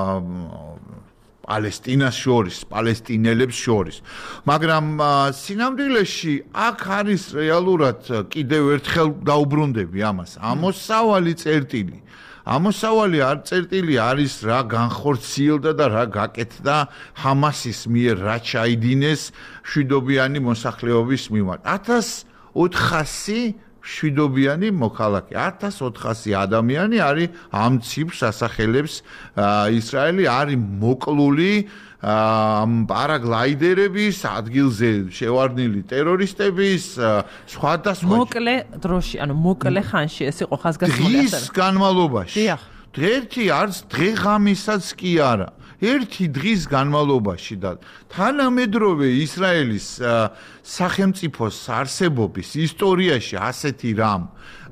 პალესტინას შორის, პალესტინელებს შორის. მაგრამ სინამდვილეში აქ არის რეალურად კიდევ ერთხელ დაუბრუნდები ამას. ამოსავალი წერტილი. ამოსავალი არ წერტილი არის რა განხორციელდა და რა გაკეთდა ჰამასის მიერ, რა ჩაიდინეს მშვიდობიანი მოსახლეობის მიმართ. ათას ოთხასი მშვიდობიანი მოქალაქე, ათას ოთხასი ადამიანი არის ამ ციფრს ასახელებს ისრაელი, არის მოკლული პარაგლაიდერების, ადგილზე შევარდნილი ტერორისტების, სხვადასხვა მოკლე დროში, ანუ მოკლე ხანში ეს იყო ხაზგასმული დღის განმავლობაში. ერთი არც დღე-ღამისაც კი არა. ერთი დღის განმავლობაში და თანამედროვე ისრაელის სახელმწიფოს არსებობის ისტორიაში ასეთი რამ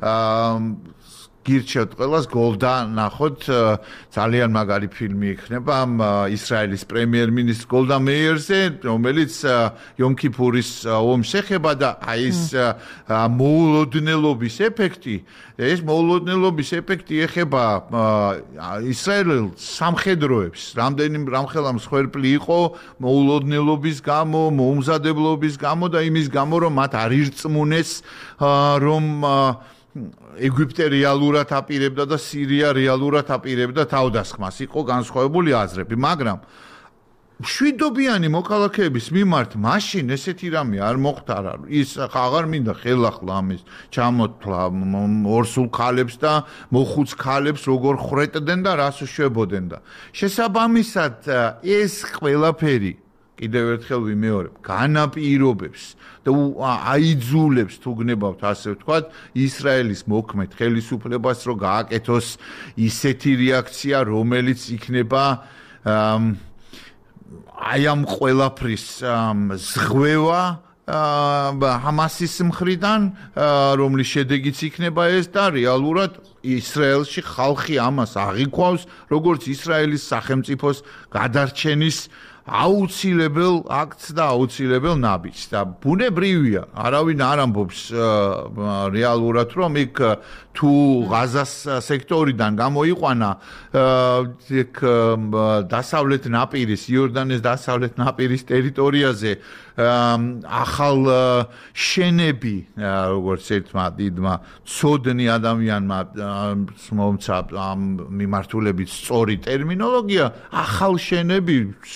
გირჩევთ ყველას გოლდა ნახოთ ძალიან მაგარი ფილმი იქნება ისრაელის პრემიერ-მინისტრ გოლდა მეიერზე, რომელიც იომ-ქიპურის ომს ეხება და აი ეს მოულოდნელობის ეფექტი, ეს მოულოდნელობის ეფექტი ეხება ისრაელ სამხედროებს, რამდენი რამხელა მსხვერპლი იყო მოულოდნელობის გამო, მოუმზადებლობის გამო და იმის გამო, რომ მათ არ ირწმუნეს, რომ ეგვიპტე რეალურად აპირებდა და სირია რეალურად აპირებდა თავდასხმას. იყო განსხვავებული აზრები, მაგრამ მშვიდობიანი მოქალაქეების მიმართ მაშინ ესეთი რამე არ მოხდარა. ის აღარ მინდა ხელახლა ამის ჩამოთვლა ორსულ ქალებს და მოხუც ქალებს როგორ ხრეტდნენ და რას უშვებოდნენ და შესაბამისად ეს ყველაფერი კიდევ ერთხელ ვიმეორებ, განაპირობებს და აიძულებს თუ გნებავთ ასე ვთქვათ, ისრაელის მოქმედ ხელისუფლებას რომ გააკეთოს ისეთი რეაქცია, რომელიც იქნება აი ამ ყველაფრის ზღვევა ჰამასის მხრიდან, რომლის შედეგიც იქნება ეს და რეალურად ისრაელში ხალხი ამას აღიქვავს, როგორც ისრაელის სახელმწიფოს გადარჩენის აუცილებელ აქტს და აუცილებელ ნაბიჯს და ბუნებრივია, არავინ არ ამბობს რეალურად, რომ იქ თუ ღაზას სექტორიდან გამოიყვანა იქ დასავლეთ ნაპირის, იორდანეს დასავლეთ ნაპირის ტერიტორიაზე ახალ შენები, როგორც ერთმა დიდმა ცოდნი ადამიანმა მომცა ამ მიმართულებით სწორი ტერმინოლოგია, ახალ შენები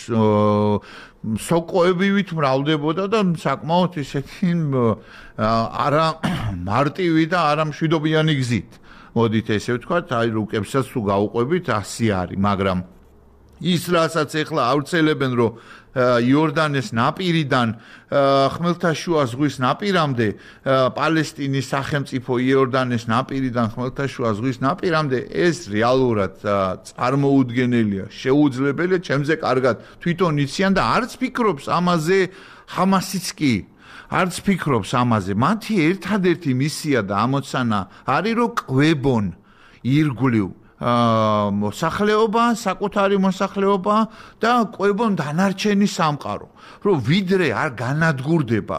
სოკოებივით მრავლდებოდა და საკმაოდ ისეთი არა მარტივი და არა მშვიდობიანი გზით. მოდით ესე ვთქვათ, აი რუკებსაც თუ გაუყვებით ასი არის, მაგრამ ის რასაც ეხლა ავრცელებენ, რომ იორდანეს ნაპირიდან ხმელთაშუა ზღვის ნაპირამდე, პალესტინის სახელმწიფო იორდანეს ნაპირიდან ხმელთაშუა ზღვის ნაპირამდე, ეს რეალურად წარმოუდგენელია, შეუძლებელია, ჩემზე კარგად თვითონ იციან და არც ფიქრობს ამაზე ჰამასიც კი. არც ფიქრობს ამაზე. მათი ერთადერთი მისია და ამოცანა არის, რომ ყვებონ ირგვლივ მოსახლეობა, საკუთარი მოსახლეობა და ყვებონ დანარჩენი სამყარო, რომ ვიდრე არ განადგურდება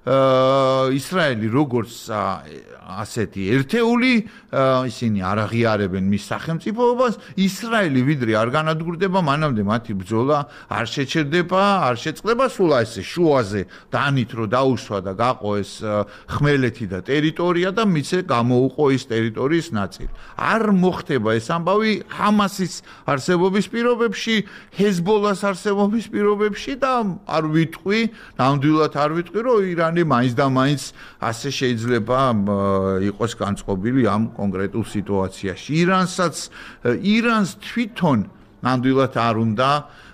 ისრაელი როგორც ასეთი ერთეული, ისინი არ აღიარებენ მის სახელმწიფოებას, ისრაელი ვიდრე არ განადგურდება, მანამდე მათი ბრძოლა არ შეჩერდება, არ შეწყდება სულ ესე შუაზე დანით რომ დაუშვა და გაყო ეს ხმელეთი და ტერიტორია და მიცე გამოუყო ის ტერიტორიის ნაწილი. არ მოხდება ეს ამბავი ჰამასის არსებობის პირობებში, ჰეზბოლას არსებობის პირობებში და არ ვიტყვი, ნამდვილად არ ვიტყვი, რომ ირანი მაინც და მაინც ასე შეიძლება იყოს განწყობილი ამ კონკრეტულ სიტუაციაში. ირანსაც ირანს თვითონ ნამდვილად არ უნდა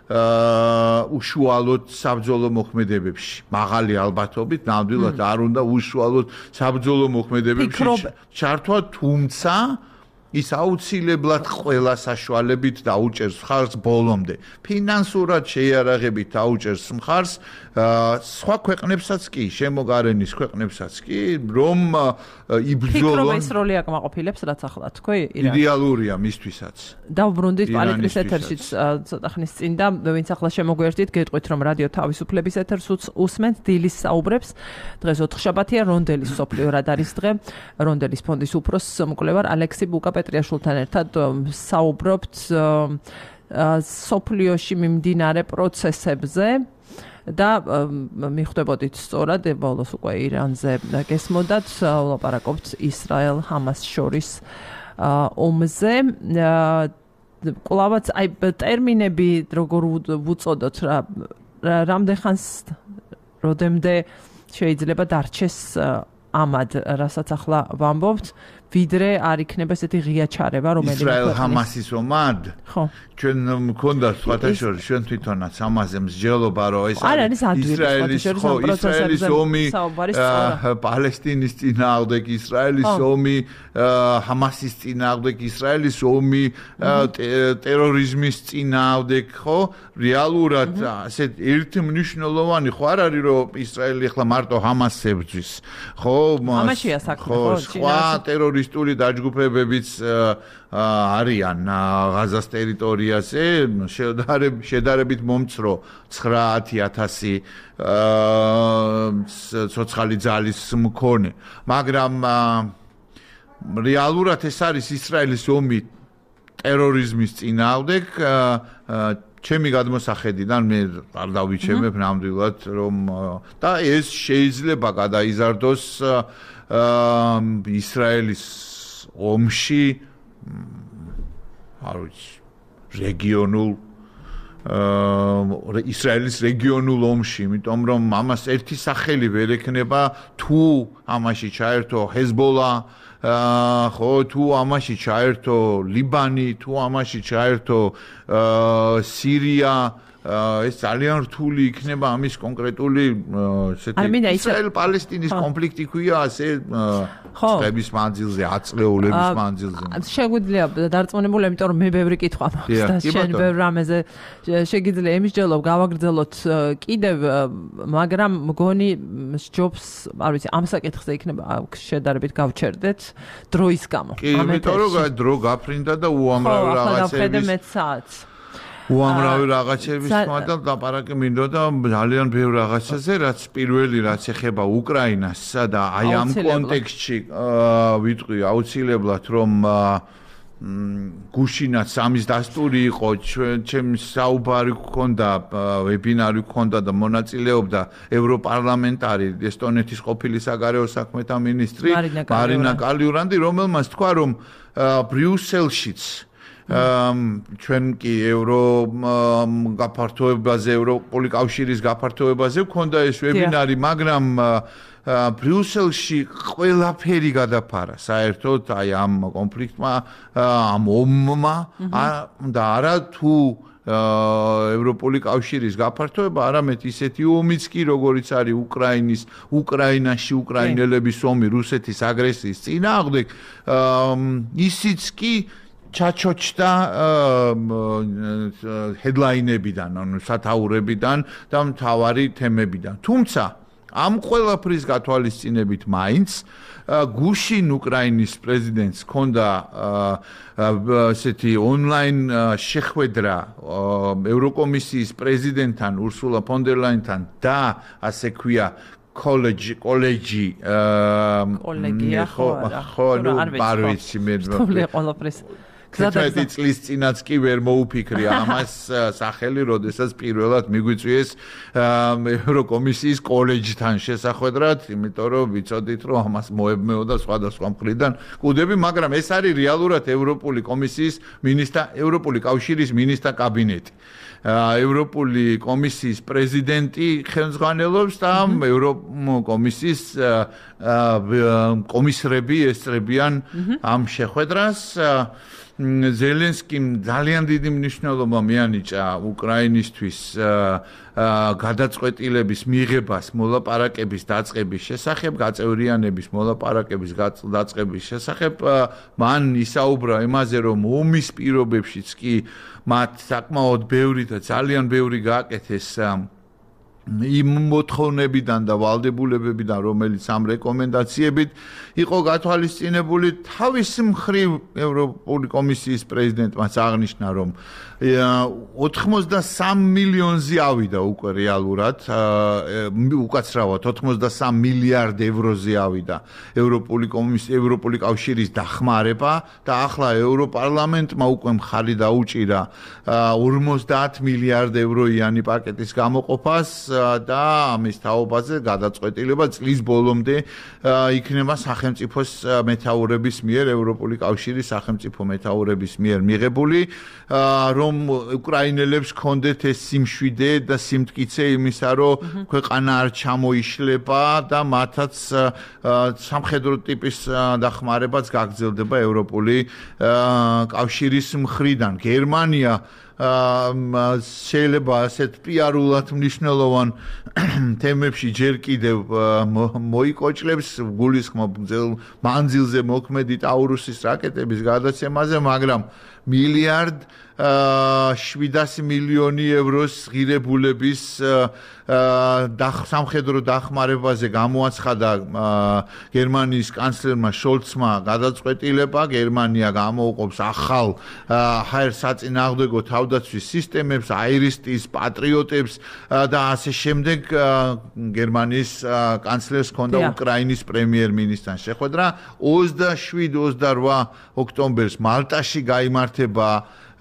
უშუალოდ საბრძოლო მოქმედებებში, მაღალი ალბათობით ნამდვილად არ უნდა უშუალოდ საბრძოლო მოქმედებებში ჩართვა, თუმცა ის აუცილებლად ყველა საშუალებით დაუჭერს მხარს ბოლომდე. ფინანსურად შეიარაღებით დაუჭერს მხარს სხვა ქვეყნებსაც კი, შემოგარენის ქვეყნებსაც კი, რომ იბრძოლონ. ფიქრობ ეს როლი აკმაყოფილებს, რაც ახლა თქვი, ირანს. იდეალურია მისთვის. დავბრუნდით პალეტრის ეთერშიც ცოტა ხნის წინ და ვინც ახლა შემოგვერთით, გეტყვით რომ რადიო თავისუფლების ეთერს усმენთ დილის საუბრებს. დღეს ოთხშაბათია, რონდელის სოფლიო რადარის დღე. რონდელის ფონდის უფროს მკვლევარ ალექსი ბუკაპეტრიაშვილთან ერთად საუბრობთ სოფლიოში მიმდინარე პროცესებზე და მიხვდებოდით სწორად, ბოლოს უკვე ირანზე გესმოდათ, ვლაპარაკობთ ისრაელ-ჰამას შორის ომზე. კვლავაც აი ტერმინები როგორ ვუწოდოთ რა რამდენ ხანს როდემდე შეიძლება დარჩეს ამად, რასაც ახლა ვამბობთ, ვიდრე არ იქნება ესეთი ღია ჩარევა, რომელიც ისრაელ-ჰამასის ომად. ხო. ჩვენ მქონდა სხვათა შორის, ჩვენ თვითონაც ამაზე მსჯელობა, რომ ეს არის ისრაელის ხო, ისრაელის ომი, პალესტინის წინააღმდეგ ისრაელის ომი, ჰამასის წინააღმდეგ ისრაელის ომი, ტერორიზმის წინააღმდეგ, ხო? რეალურად ასეთ ერთმნიშვნელოვანი ხო არ არის, რომ ისრაელი ახლა მარტო ჰამასს ებრძვის, ხო? ამაშია საქმე, ხო? სხვა ტერორისტული დაჯგუფებებიც არიან ღაზას ტერიტორიაზე, შედარებით მომცრო ცხრაათი ათასი ცოცხალი ძალის მქონე, მაგრამ რეალურად ეს არის ისრაელის ომი ტერორიზმის წინააღმდეგ. ჩემი გადმოსახედიდან მე არ დავიჩემებ ნამდვილად, რომ და ეს შეიძლება გადაიზარდოს ისრაელის ომში, არ ვიცი, რეგიონულ ისრაელის რეგიონულ ომში, იმიტომ რომ ამას ერთი სახელი ვერ ექნება, თუ ამაში ჩაერთო ჰეზბოლა, ხო, თუ ამაში ჩაერთო ლიბანი, თუ ამაში ჩაერთო სირია, ეს ძალიან რთული იქნება ამის კონკრეტული ესეთი ისრაელ-პალესტინის კონფლიქტი ქვია ასე წლების მანძილზე, ათწლეულების მანძილზე. შეგვიძლია დარწმუნებული, იმიტომ რომ მე ბევრი კითხვა მაქვს და შენ ბევრ რამეზე შეგიძლია ემსჯელობ, გავაგრძელოთ კიდევ, მაგრამ მგონი ჯობს, არ ვიცი, ამ საკითხზე იქნება შედარებით გავჩერდეთ დროის გამო. კი, იმიტომ რომ დრო გაფრინდა და უამრავი რაღაცების უამრავი რაღაცების თქმა და ლაპარაკი მინდოდა ძალიან ბევრ რაღაცაზე, რაც პირველი რაც ეხება უკრაინას და აი ამ კონტექსტში ვიტყვი აუცილებლად რომ გუშინაც ამის დასტური იყო, ჩემს საუბარი გქონდა, ვებინარი გქონდა და მონაწილეობდა ევროპარლამენტარი ესტონეთის ყოფილი საგარეო საქმეთა მინისტრი მარინა კალიურანდი, რომელმაც თქვა რომ ბრიუსელშიც ჩვენ კი евро გაფართოებაზე, ევროპული კავშირის გაფართოებაზე გქონდა ეს ვებინარი, მაგრამ ბრიუსელში ყველაფერი გადაფარა საერთოდ აი ამ კონფლიქტმა, ამ ომმა და არა თუ ევროპული კავშირის გაფართოება, არამედ ისეთი ომიც კი, როგორიც არის უკრაინის, უკრაინაში უკრაინელების ომი რუსეთის აგრესიის წინააღმდეგ, ისიც კი ჩაჩოჩდა ჰედლაინებიდან, ანუ სათაურებიდან და მთავარი თემებიდან. თუმცა ამ ყველაფრის გათვალისწინებით მაინც გუშინ უკრაინის პრეზიდენტს ჰქონდა ესეთი ონლაინ შეხვედრა ევროკომისიის პრეზიდენტთან ურსულა ფონ დერ ლაინთან და ასე ქვია კოლეჯი კოლეჯი კოლეგია ხო ხო არ ვიცი მე ყველაფრის გზადაგზა წლის წინაც კი ვერ მოუფიქრე ამას სახელი, როდესაც პირველად მიგვიწვიეს ევროკომისიის კოლეჯთან შესახვედრად, იმიტომ რომ ვიცოდით რომ ამას მოებმეოდა სხვადასხვა მხრიდან კუდები, მაგრამ ეს არის რეალურად ევროპული კომისიის მინისტრ ევროპული კავშირის მინისტრთა კაბინეტი. ევროპული კომისიის პრეზიდენტი ხელმძღვანელობს და ევროკომისიის კომისრები ესწრებიან ამ შეხვედრას. ზელენსკიმ ძალიან დიდი მნიშვნელობა მიანიჭა უკრაინისთვის გადაწყვეტილების მიღებას, მოლაპარაკების დაწყების შესახებ, გაწევრიანების მოლაპარაკების დაწყების შესახებ. მან ისაუბრა იმაზე, რომ ომის პირობებშიც კი მათ საკმაოდ ბევრი და ძალიან ბევრი გააკეთეს იმ მოთხოვნებიდან და ვალდებულებებიდან, რომელიც ამ რეკომენდაციებით იყო გათვალისწინებული, თავის მხრივ ევროპული კომისიის პრეზიდენტმაც აღნიშნა, რომ ოცდასამი მილიონზე ავიდა უკვე რეალურად, უკაცრავად ოცდასამი მილიარდ ევროზე ავიდა ევროპული კომისიის, ევროპული კავშირის დახმარება და ახლა ევროპარლამენტმა უკვე მხარი დაუჭირა ორმოცდაათ მილიარდ ევროიანი პაკეტის გამოყოფას და ამის თაობაზე გადაწყვეტილება წლის ბოლომდე იქნება სახელმწიფოს მეთაურების მიერ, ევროპული კავშირის სახელმწიფო მეთაურების მიერ მიღებული, რომ უკრაინელებს ჰქონდეთ ეს სიმშვიდე და სიმტკიცე იმისა, რომ ქვეყანა არ ჩამოიშლება და მათაც სამხედრო ტიპის დახმარებაც გაგრძელდება ევროპული კავშირის მხრიდან. გერმანია შეიძლება ასეთ პიარულად მნიშვნელოვან თემებში ჯერ კიდევ მოიკოჭლებს გულისხმობ მანძილზე მოქმედი ტაურუსის რაკეტების გადაცემაზე, მაგრამ მილიარდ შვიდასი მილიონი ევროს ღირებულების სამხედრო დახმარებაზე გამოაცხადა გერმანიის კანცლერმა შოლცმა გადაწყვეტილება. გერმანია გამოუყოფს ახალ ჰაერსაწინააღმდეგო თავდაცვის სისტემებს, აირისტის, პატრიოტებს და ასე შემდეგ. გერმანიის კანცლერს ჰქონდა უკრაინის პრემიერ-მინისტრთან შეხვედრა. ოცდაშვიდ ოცდაოთხ ოქტომბერს მალტაში გაიმართება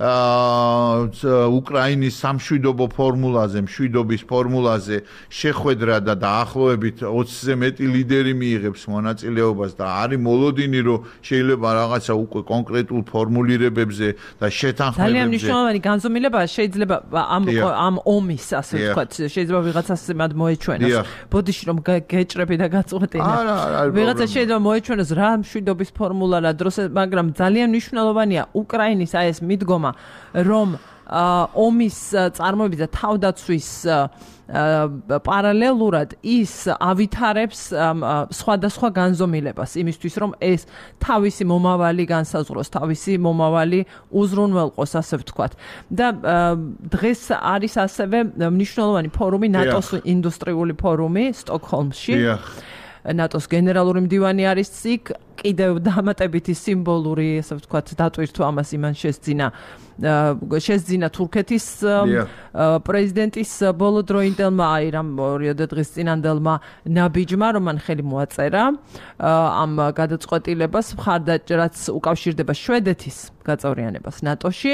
უკრაინის სამშვიდობო ფორმულაზე, მშვიდობის ფორმულაზე შეხვედრა და დაახლოებით ოცზე მეტი ლიდერი მიიღებს მონაწილეობას და არის მოლოდინი, რომ შეიძლება რაღაცა უკვე კონკრეტულ ფორმულირებებზე და შეთანხმებებზე. ძალიან მნიშვნელოვანი განზომილება შეიძლება ამ ამ ომის, ასე ვთქვათ, შეიძლება ვიღაცას მათ მოეჩვენოს. ბოდიში რომ გეჭრები და გაწყვეტინა. ვიღაცა შეიძლება მოეჩვენოს რა მშვიდობის ფორმულა რა დროს, მაგრამ ძალიან მნიშვნელოვანია უკრაინის აი ეს მიდგომა თქმა, რომ ომის წარმოების და თავდაცვის პარალელურად ის ავითარებს სხვადასხვა განზომილებას იმისთვის, რომ ეს თავისი მომავალი განსაზღვროს, თავისი მომავალი უზრუნველყოს, ასე ვთქვათ. და დღეს არის ასევე მნიშვნელოვანი ფორუმი, ნატოს ინდუსტრიული ფორუმი სტოკჰოლმში. ნატოს გენერალური მდივანი არის იქ, კიდევ დამატებითი სიმბოლური, ასე ვთქვათ, დატვირთვა ამას იმან შესძინა შესძინა თურქეთის პრეზიდენტის ბოლოდროინდელმა, აი რამ ორიოდე დღის წინანდელმა ნაბიჯმა, რომ მან ხელი მოაწერა ამ გადაწყვეტილებას, მხარდაჭერაც უკავშირდება შვედეთის გაწევრიანებას ნატოში,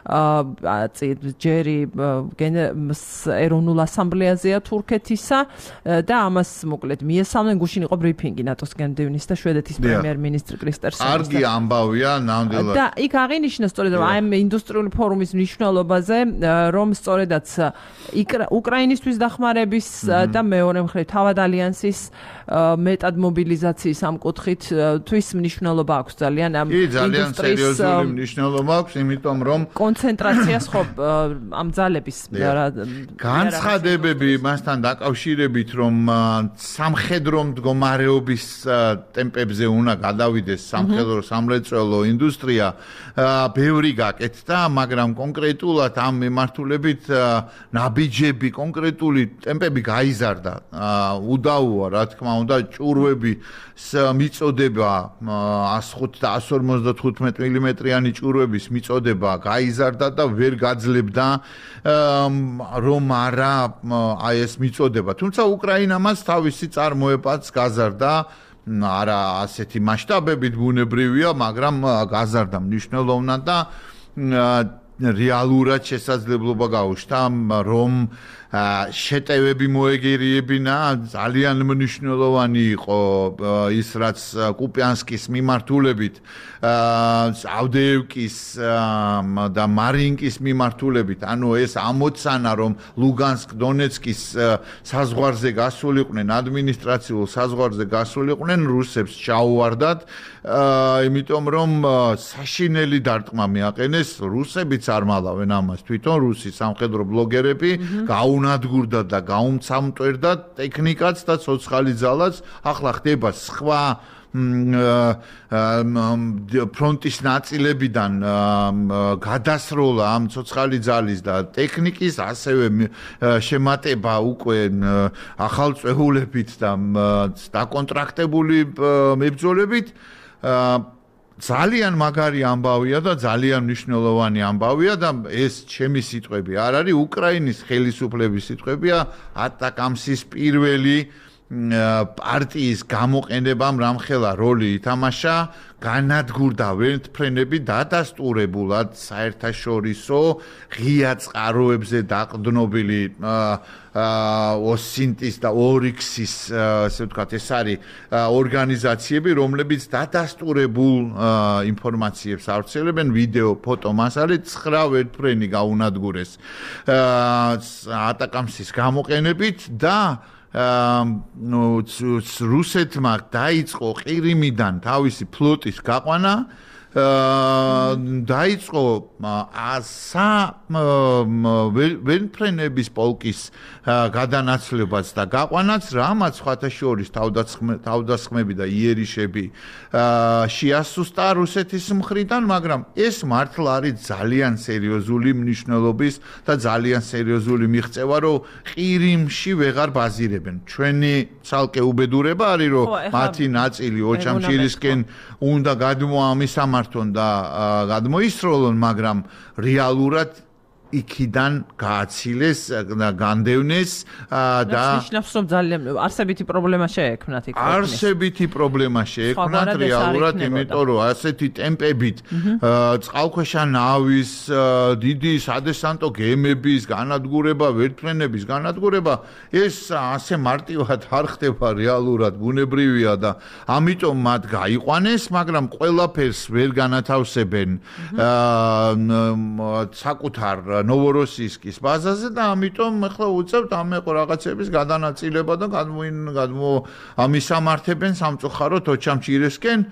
ჯერი ეროვნულ ასამბლეაზეა თურქეთისა და ამას მოკლედ მიესალმნენ, გუშინ იყო ბრიფინგი ნატოს გენდევნის და შვედეთის პრემიერ-მინისტრი კრისტერსონის. კარგი ამბავია ნამდვილად. და იქ აღინიშნა სწორედ აი ამ ინდუსტრიული ფორუმის მნიშვნელობაზე, რომ სწორედაც უკრაინისთვის დახმარების და მეორე მხრივ თავად ალიანსის მეტად მობილიზაციის ამ კუთხით თვის მნიშვნელობა აქვს ძალიან ამ ინდუსტრიის მნიშვნელობა აქვს, იმიტომ რომ კონცენტრაციას ხო ამ ძალების განცხადებები მასთან დაკავშირებით, რომ სამხედრო მდგომარეობის ტემპებზე უნდა გადავიდეს სამხედრო სამრეწველო ინდუსტრია, ბევრი გაკეთდა, მაგრამ კონკრეტულად ამ მიმართულებით ნაბიჯები, კონკრეტული ტემპები გაიზარდა. უდაოა, რა თქმა უნდა, ჭურვები მიწოდება ას ხუთი და ას ორმოცდათხუთმეტ მილიმეტრიანი ჭურვების მიწოდება გაიზარდა და ვერ გაძლებდა რომ არა აი ეს მიწოდება. თუმცა უკრაინა მას თავისი წარმოებაც გაზარდა, არა ასეთი მასშტაბებით ბუნებრივია, მაგრამ გაზარდა მნიშვნელოვნად და რეალურად შესაძლებლობა გაუჩნდა, რომ შეტევები მოეგერიებინა, ძალიან მნიშვნელოვანი იყო ის, რაც კუპიანსკის მიმართულებით, ავდეევკის და მარინკის მიმართულებით, ანუ ეს ამოცანა, რომ ლუგანსკ, დონეცკის საზღვარზე გასულიყვნენ, ადმინისტრაციულ საზღვარზე გასულიყვნენ, რუსებს ჩაუვარდათ, იმიტომ რომ საშინელი დარტყმა მიაყენეს, რუსებიც არ მალავენ ამას, თვითონ რუსი სამხედრო ბლოგერები გაუნადგურდა და გაუმცამტვერდა ტექნიკაც და ცოცხალი ძალაც. ახლა ხდება სხვა ფრონტის ნაწილებიდან გადასროლა ამ ცოცხალი ძალის და ტექნიკის, ასევე შემატება უკვე ახალწვეულებით და დაკონტრაქტებული მებრძოლებით. ძალიან მაგარი ამბავია და ძალიან მნიშვნელოვანი ამბავია და ეს ჩემი სიტყვები არ არის, უკრაინის ხელისუფლების სიტყვებია. ატაკამსის პირველი პარტიის გამოყენებამ რამხელა როლი ითამაშა, განადგურდა ვერტმფრენები დადასტურებულად საერთაშორისო ღია წყაროებზე დაყრდნობილი ოსინტის და ორიქსის, ასე ვთქვათ, ეს არის ორგანიზაციები, რომლებიც დადასტურებულ ინფორმაციებს ავრცელებენ, ვიდეო, ფოტო მასალით, ცხრა ვერტმფრენი გაუნადგურეს ატაკამსის გამოყენებით და რუსეთმა დაიწყო ყირიმიდან თავისი ფლოტის გაყვანა, დაიწყო ასა ვერტმფრენების პოლკის გადანაცვლებაც და გაყვანაც, რამაც სხვათა შორის თავდასხმები და იერიშები შეასუსტა რუსეთის მხრიდან, მაგრამ ეს მართლა არის ძალიან სერიოზული მნიშვნელობის და ძალიან სერიოზული მიღწევა, რომ ყირიმში ვეღარ ბაზირებენ. ჩვენი ცალკე უბედურება არის, რომ მათი ნაწილი ოჩამჩირისკენ უნდა გადმოამისამართონ და გადმოისროლონ, მაგრამ რეალურად იქიდან გააცილეს და განდევნეს და ნიშნავს, რომ ძალიან არსებითი პრობლემა შეექმნათ იქ. არსებითი პრობლემა შეექმნათ რეალურად, იმიტომ რომ ასეთი ტემპებით წყალქვეშა ნავის, დიდი სადესანტო გემების განადგურება, ვერტმფრენების განადგურება, ეს ასე მარტივად არ ხდება რეალურად, ბუნებრივია და ამიტომ მათ გაიყვანეს, მაგრამ ყველაფერს ვერ განათავსებენ საკუთარ ნოვოროსიისკის ბაზაზე და ამიტომ ახლა უწევთ ამ რაღაცების გადანაწილება და გადმო ამისამართებენ სამწუხაროდ ოჩამჩირესკენ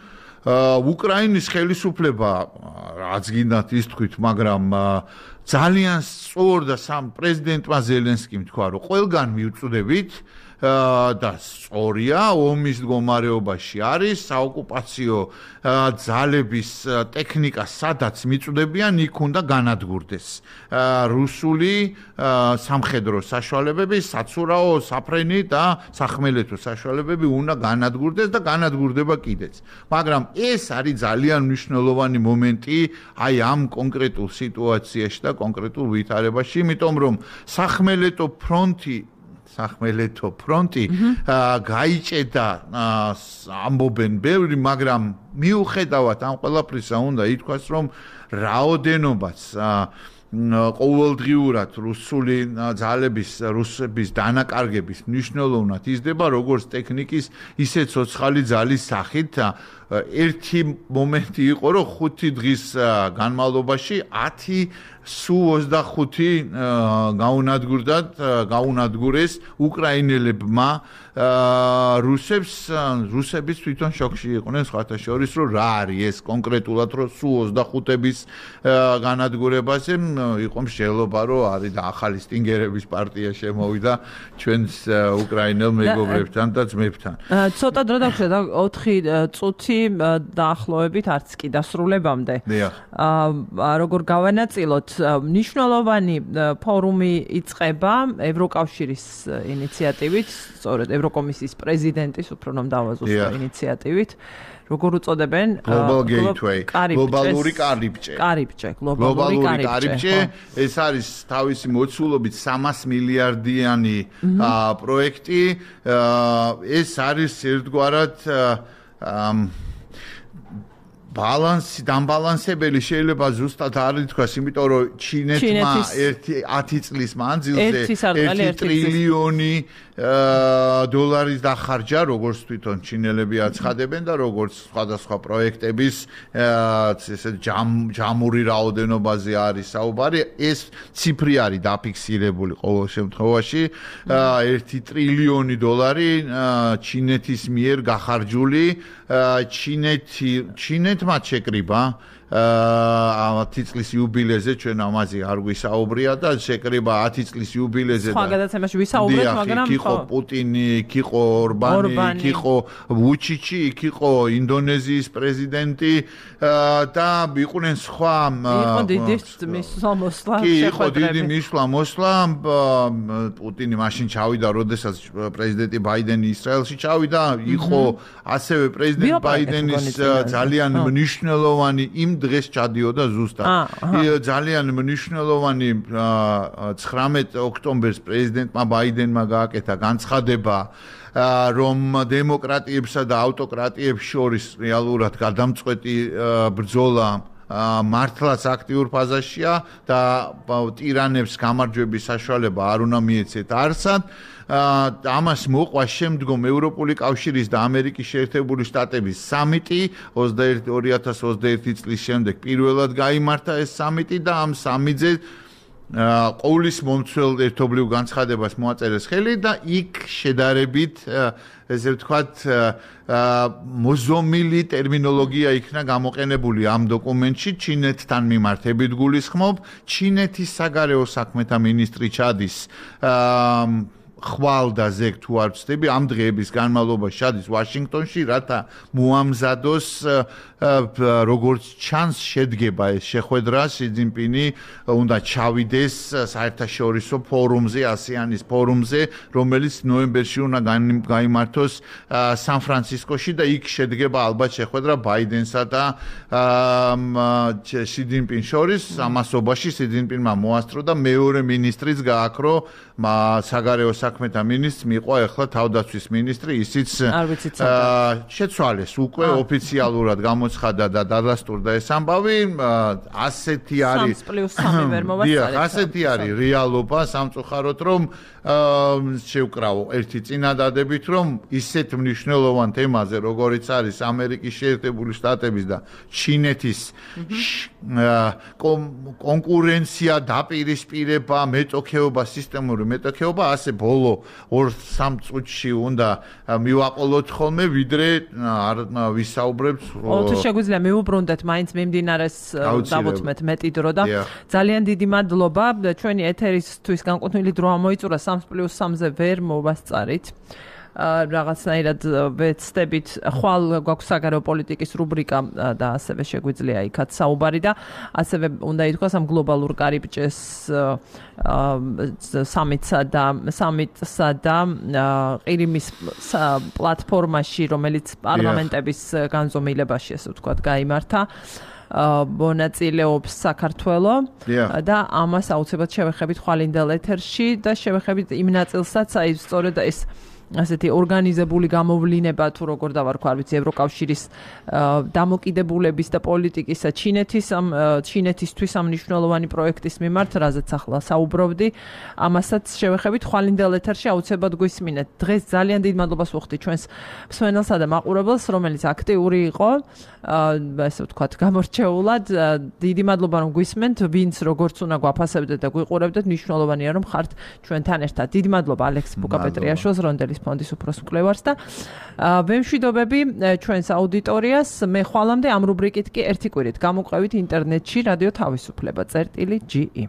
უკრაინის ხელისუფლება რაც გინდათ ის თქვით, მაგრამ ძალიან სწორ და სამ პრეზიდენტმა ზელენსკიმ თქვა, რომ ყველგან მივწვდებით და სწორია, ომის მდგომარეობაში არის საოკუპაციო ძალების ტექნიკა, სადაც მიწვდებიან, იქ უნდა განადგურდეს რუსული სამხედრო საშუალებები, საცურაო, საფრენი და სახმელეთო საშუალებები უნდა განადგურდეს და განადგურდება კიდეც. მაგრამ ეს არის ძალიან მნიშვნელოვანი მომენტი აი ამ კონკრეტულ სიტუაციაში და კონკრეტულ ვითარებაში, იმიტომ რომ სახმელეთო ფრონტი სახმელეთო ფრონტი გაიჭედა ამბობენ ბევრი, მაგრამ მიუხედავად ამ ყველაფრისა უნდა ითქვას, რომ რაოდენობაც ყოველდღიურად რუსული ძალების, რუსების დანაკარგების მნიშვნელოვნად იზრდება, როგორც ტექნიკის, ისე ცოცხალი ძალის სახით. ერთი მომენტი იყო, რომ ხუთი დღის განმავლობაში ათი სუ ოცდახუთი გაუნადგურდათ, გაუნადგურეს უკრაინელებმა რუსებს, რუსებიც თვითონ შოკში იყვნენ, სხვათა შორის, რომ რა არის ეს კონკრეტულად, რომ სუ ოცდახუთების განადგურებაზე იყო მსჯელობა, რომ არის და ახალი სტინგერების პარტია შემოვიდა ჩვენს უკრაინელ მეგობრებთან და ძმებთან. ცოტა დრო დაგვჭირდა და ოთხი წუთი დაახლოებით არც კი დასრულებამდე. როგორ გავანაწილოთ, მნიშვნელოვანი ფორუმი იწყება ევროკავშირის ინიციატივით, სწორედ ევროკომისიის პრეზიდენტის უფრო რომ დავაზუსტო ინიციატივით. როგორ უწოდებენ? Global Gateway, გლობალური კარიბჭე. კარიბჭე, გლობალური კარიბჭე. ეს არის თავისი მოცულობით სამას მილიარდიანი პროექტი. ეს არის ერთგვარად ბალანსი, დამბალანსებელი შეიძლება ზუსტად არ ითქვას, იმიტომ რომ ჩინეთმა ერთი ათი წლის მანძილზე ერთი ტრილიონი დოლარის დახარჯა, როგორც თვითონ ჩინელები აცხადებენ და როგორც სხვადასხვა პროექტების ესე ჯამური რაოდენობაზე არის საუბარი. ეს ციფრი არის დაფიქსირებული ყოველ შემთხვევაში. ერთი ტრილიონი დოლარი ჩინეთის მიერ გახარჯული. ჩინეთი ჩინეთმა შეკრიბა ათი წლის იუბილეზე, ჩვენ ამაზე არ გვისაუბრია და შეკრიბა ათი წლის იუბილეზე და სხვა გადაცემაში ვისაუბრეთ, მაგრამ იქ იყო პუტინი, იქ იყო ორბანი, იქ იყო ვუჩიჩი, იქ იყო ინდონეზიის პრეზიდენტი და იყვნენ სხვა იყო დიდი მისვლა მოსვლა შეხვედრები. კი, იყო დიდი მისვლა მოსვლა. პუტინი მაშინ ჩავიდა, როდესაც პრეზიდენტი ბაიდენი ისრაელში ჩავიდა, იყო ასევე პრეზიდენტ ბაიდენის ძალიან მნიშვნელოვანი იმ დღეს ჩადიოდა ზუსტად. ძალიან მნიშვნელოვანი ცხრამეტ ოქტომბერს პრეზიდენტმა ბაიდენმა გააკეთა განცხადება, რომ დემოკრატიებსა და ავტოკრატიებს შორის რეალურად გადამწყვეტი ბრძოლა მართლაც აქტიურ ფაზაშია და ტირანებს გამარჯვების საშუალება არ უნდა მიეცეთ არსად. ამას მოყვა შემდგომ ევროპული კავშირის და ამერიკის შეერთებული შტატების სამიტი ორი ათას ოცდაერთი წლის შემდეგ პირველად გაიმართა ეს სამიტი და ამ სამიტზე ყოვლის მომცველ ერთობლივ განცხადებას მოაწერეს ხელი და იქ შედარებით ესე ვთქვათ მოზომილი ტერმინოლოგია იქნა გამოყენებული ამ დოკუმენტში. ჩინეთთან მიმართებით გულისხმობ, ჩინეთის საგარეო საქმეთა მინისტრი ჩადის ხვალ და ზეგ თუ არ ვცდები, ამ დღეების განმავლობაში ჩადის ვაშინგტონში, რათა მოამზადოს როგორც ჩანს შედგება ეს შეხვედრა, ში ძინპინი უნდა ჩავიდეს საერთაშორისო ფორუმზე, ასიანის ფორუმზე, რომელიც ნოემბერში უნდა გაიმართოს სან-ფრანცისკოში და იქ შედგება ალბათ შეხვედრა ბაიდენსა და ში ძინპინს შორის. ამასობაში ში ძინპინმა მოასწრო და მეორე მინისტრიც გააქრო, საგარეო საქმეთა მინისტრს მიყვა ახლა თავდაცვის მინისტრი, ისიც შეცვალეს უკვე ოფიციალურად გამოცხადა და დადასტურდა ეს ამბავი. ასეთი არის ასეთი არის რეალობა სამწუხაროდ, რომ შევკრავო ერთი წინადადებით, რომ ისეთ მნიშვნელოვან თემაზე, როგორიც არის ამერიკის შეერთებული შტატების და ჩინეთის კონკურენცია, დაპირისპირება, მეტოქეობა, სისტემური სოციალური მეტოქეობა, ასე ბოლო ორ სამ წუთში უნდა მივაყოლოთ ხოლმე, ვიდრე არ ვისაუბრებთ. თუ შეგვიძლია მივუბრუნდეთ მაინც მიმდინარეს დავუთმეთ მეტი დრო და ძალიან დიდი მადლობა. ჩვენი ეთერისთვის განკუთვნილი დრო ამოიწურა სამს პლუს სამზე ვერ მოვასწარით. რაღაცნაირად ვეცდებით, ხვალ გვაქვს საგარეო პოლიტიკის რუბრიკა და ასევე შეგვიძლია იქაც საუბარი და ასევე უნდა ითქვას ამ გლობალურ კარიბჭეს სამიტსა და სამიტსა და ყირიმის პლატფორმაში, რომელიც პარლამენტების განზომილებაში, ასე ვთქვათ, გაიმართა. მონაწილეობს საქართველო და ამას აუცილებლად შევეხებით ხვალინდელ ეთერში და შევეხებით იმ ნაწილსაც, აი სწორედ ეს ასეთი ორგანიზებული გამოვლინება თუ როგორ დავარქვა, არ ვიცი, ევროკავშირის დამოკიდებულების და პოლიტიკისა ჩინეთის ამ ჩინეთისთვის ამ მნიშვნელოვანი პროექტის მიმართ, რაზეც ახლა საუბრობდი, ამასაც შევეხებით ხვალინდელ ეთერში, აუცილებლად გვისმინეთ. დღეს ძალიან დიდ მადლობას ვუხდი ჩვენს მსმენელსა და მაყურებელს, რომელიც აქტიური იყო, ასე ვთქვათ, გამორჩეულად. დიდი მადლობა რომ გვისმენთ, ვინც როგორც უნდა გვაფასებდეთ და გვიყურებდეთ, მნიშვნელოვანია რომ ხართ ჩვენთან ერთად. დიდი მადლობა ალექს ბუკაპეტრიაშვილს, რონდელის ფონდის უფროს მკვლევარს და ვემშვიდობები ჩვენს აუდიტორიას. მე ხვალამდე ამ რუბრიკით კი ერთი კვირით გამოყვებით ინტერნეტში რადიო თავისუფლება წერტილი ჯი ი.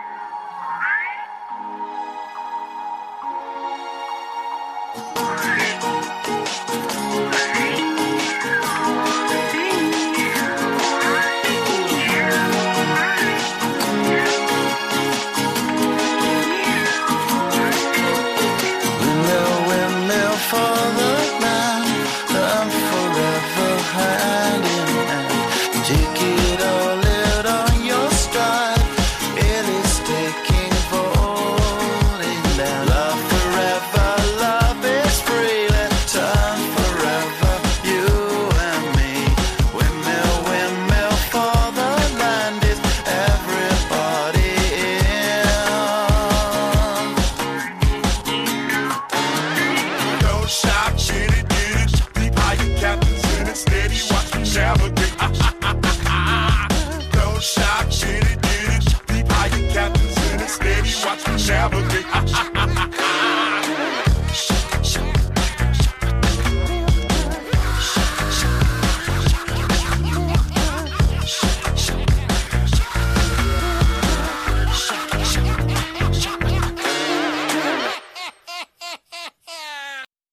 Bye.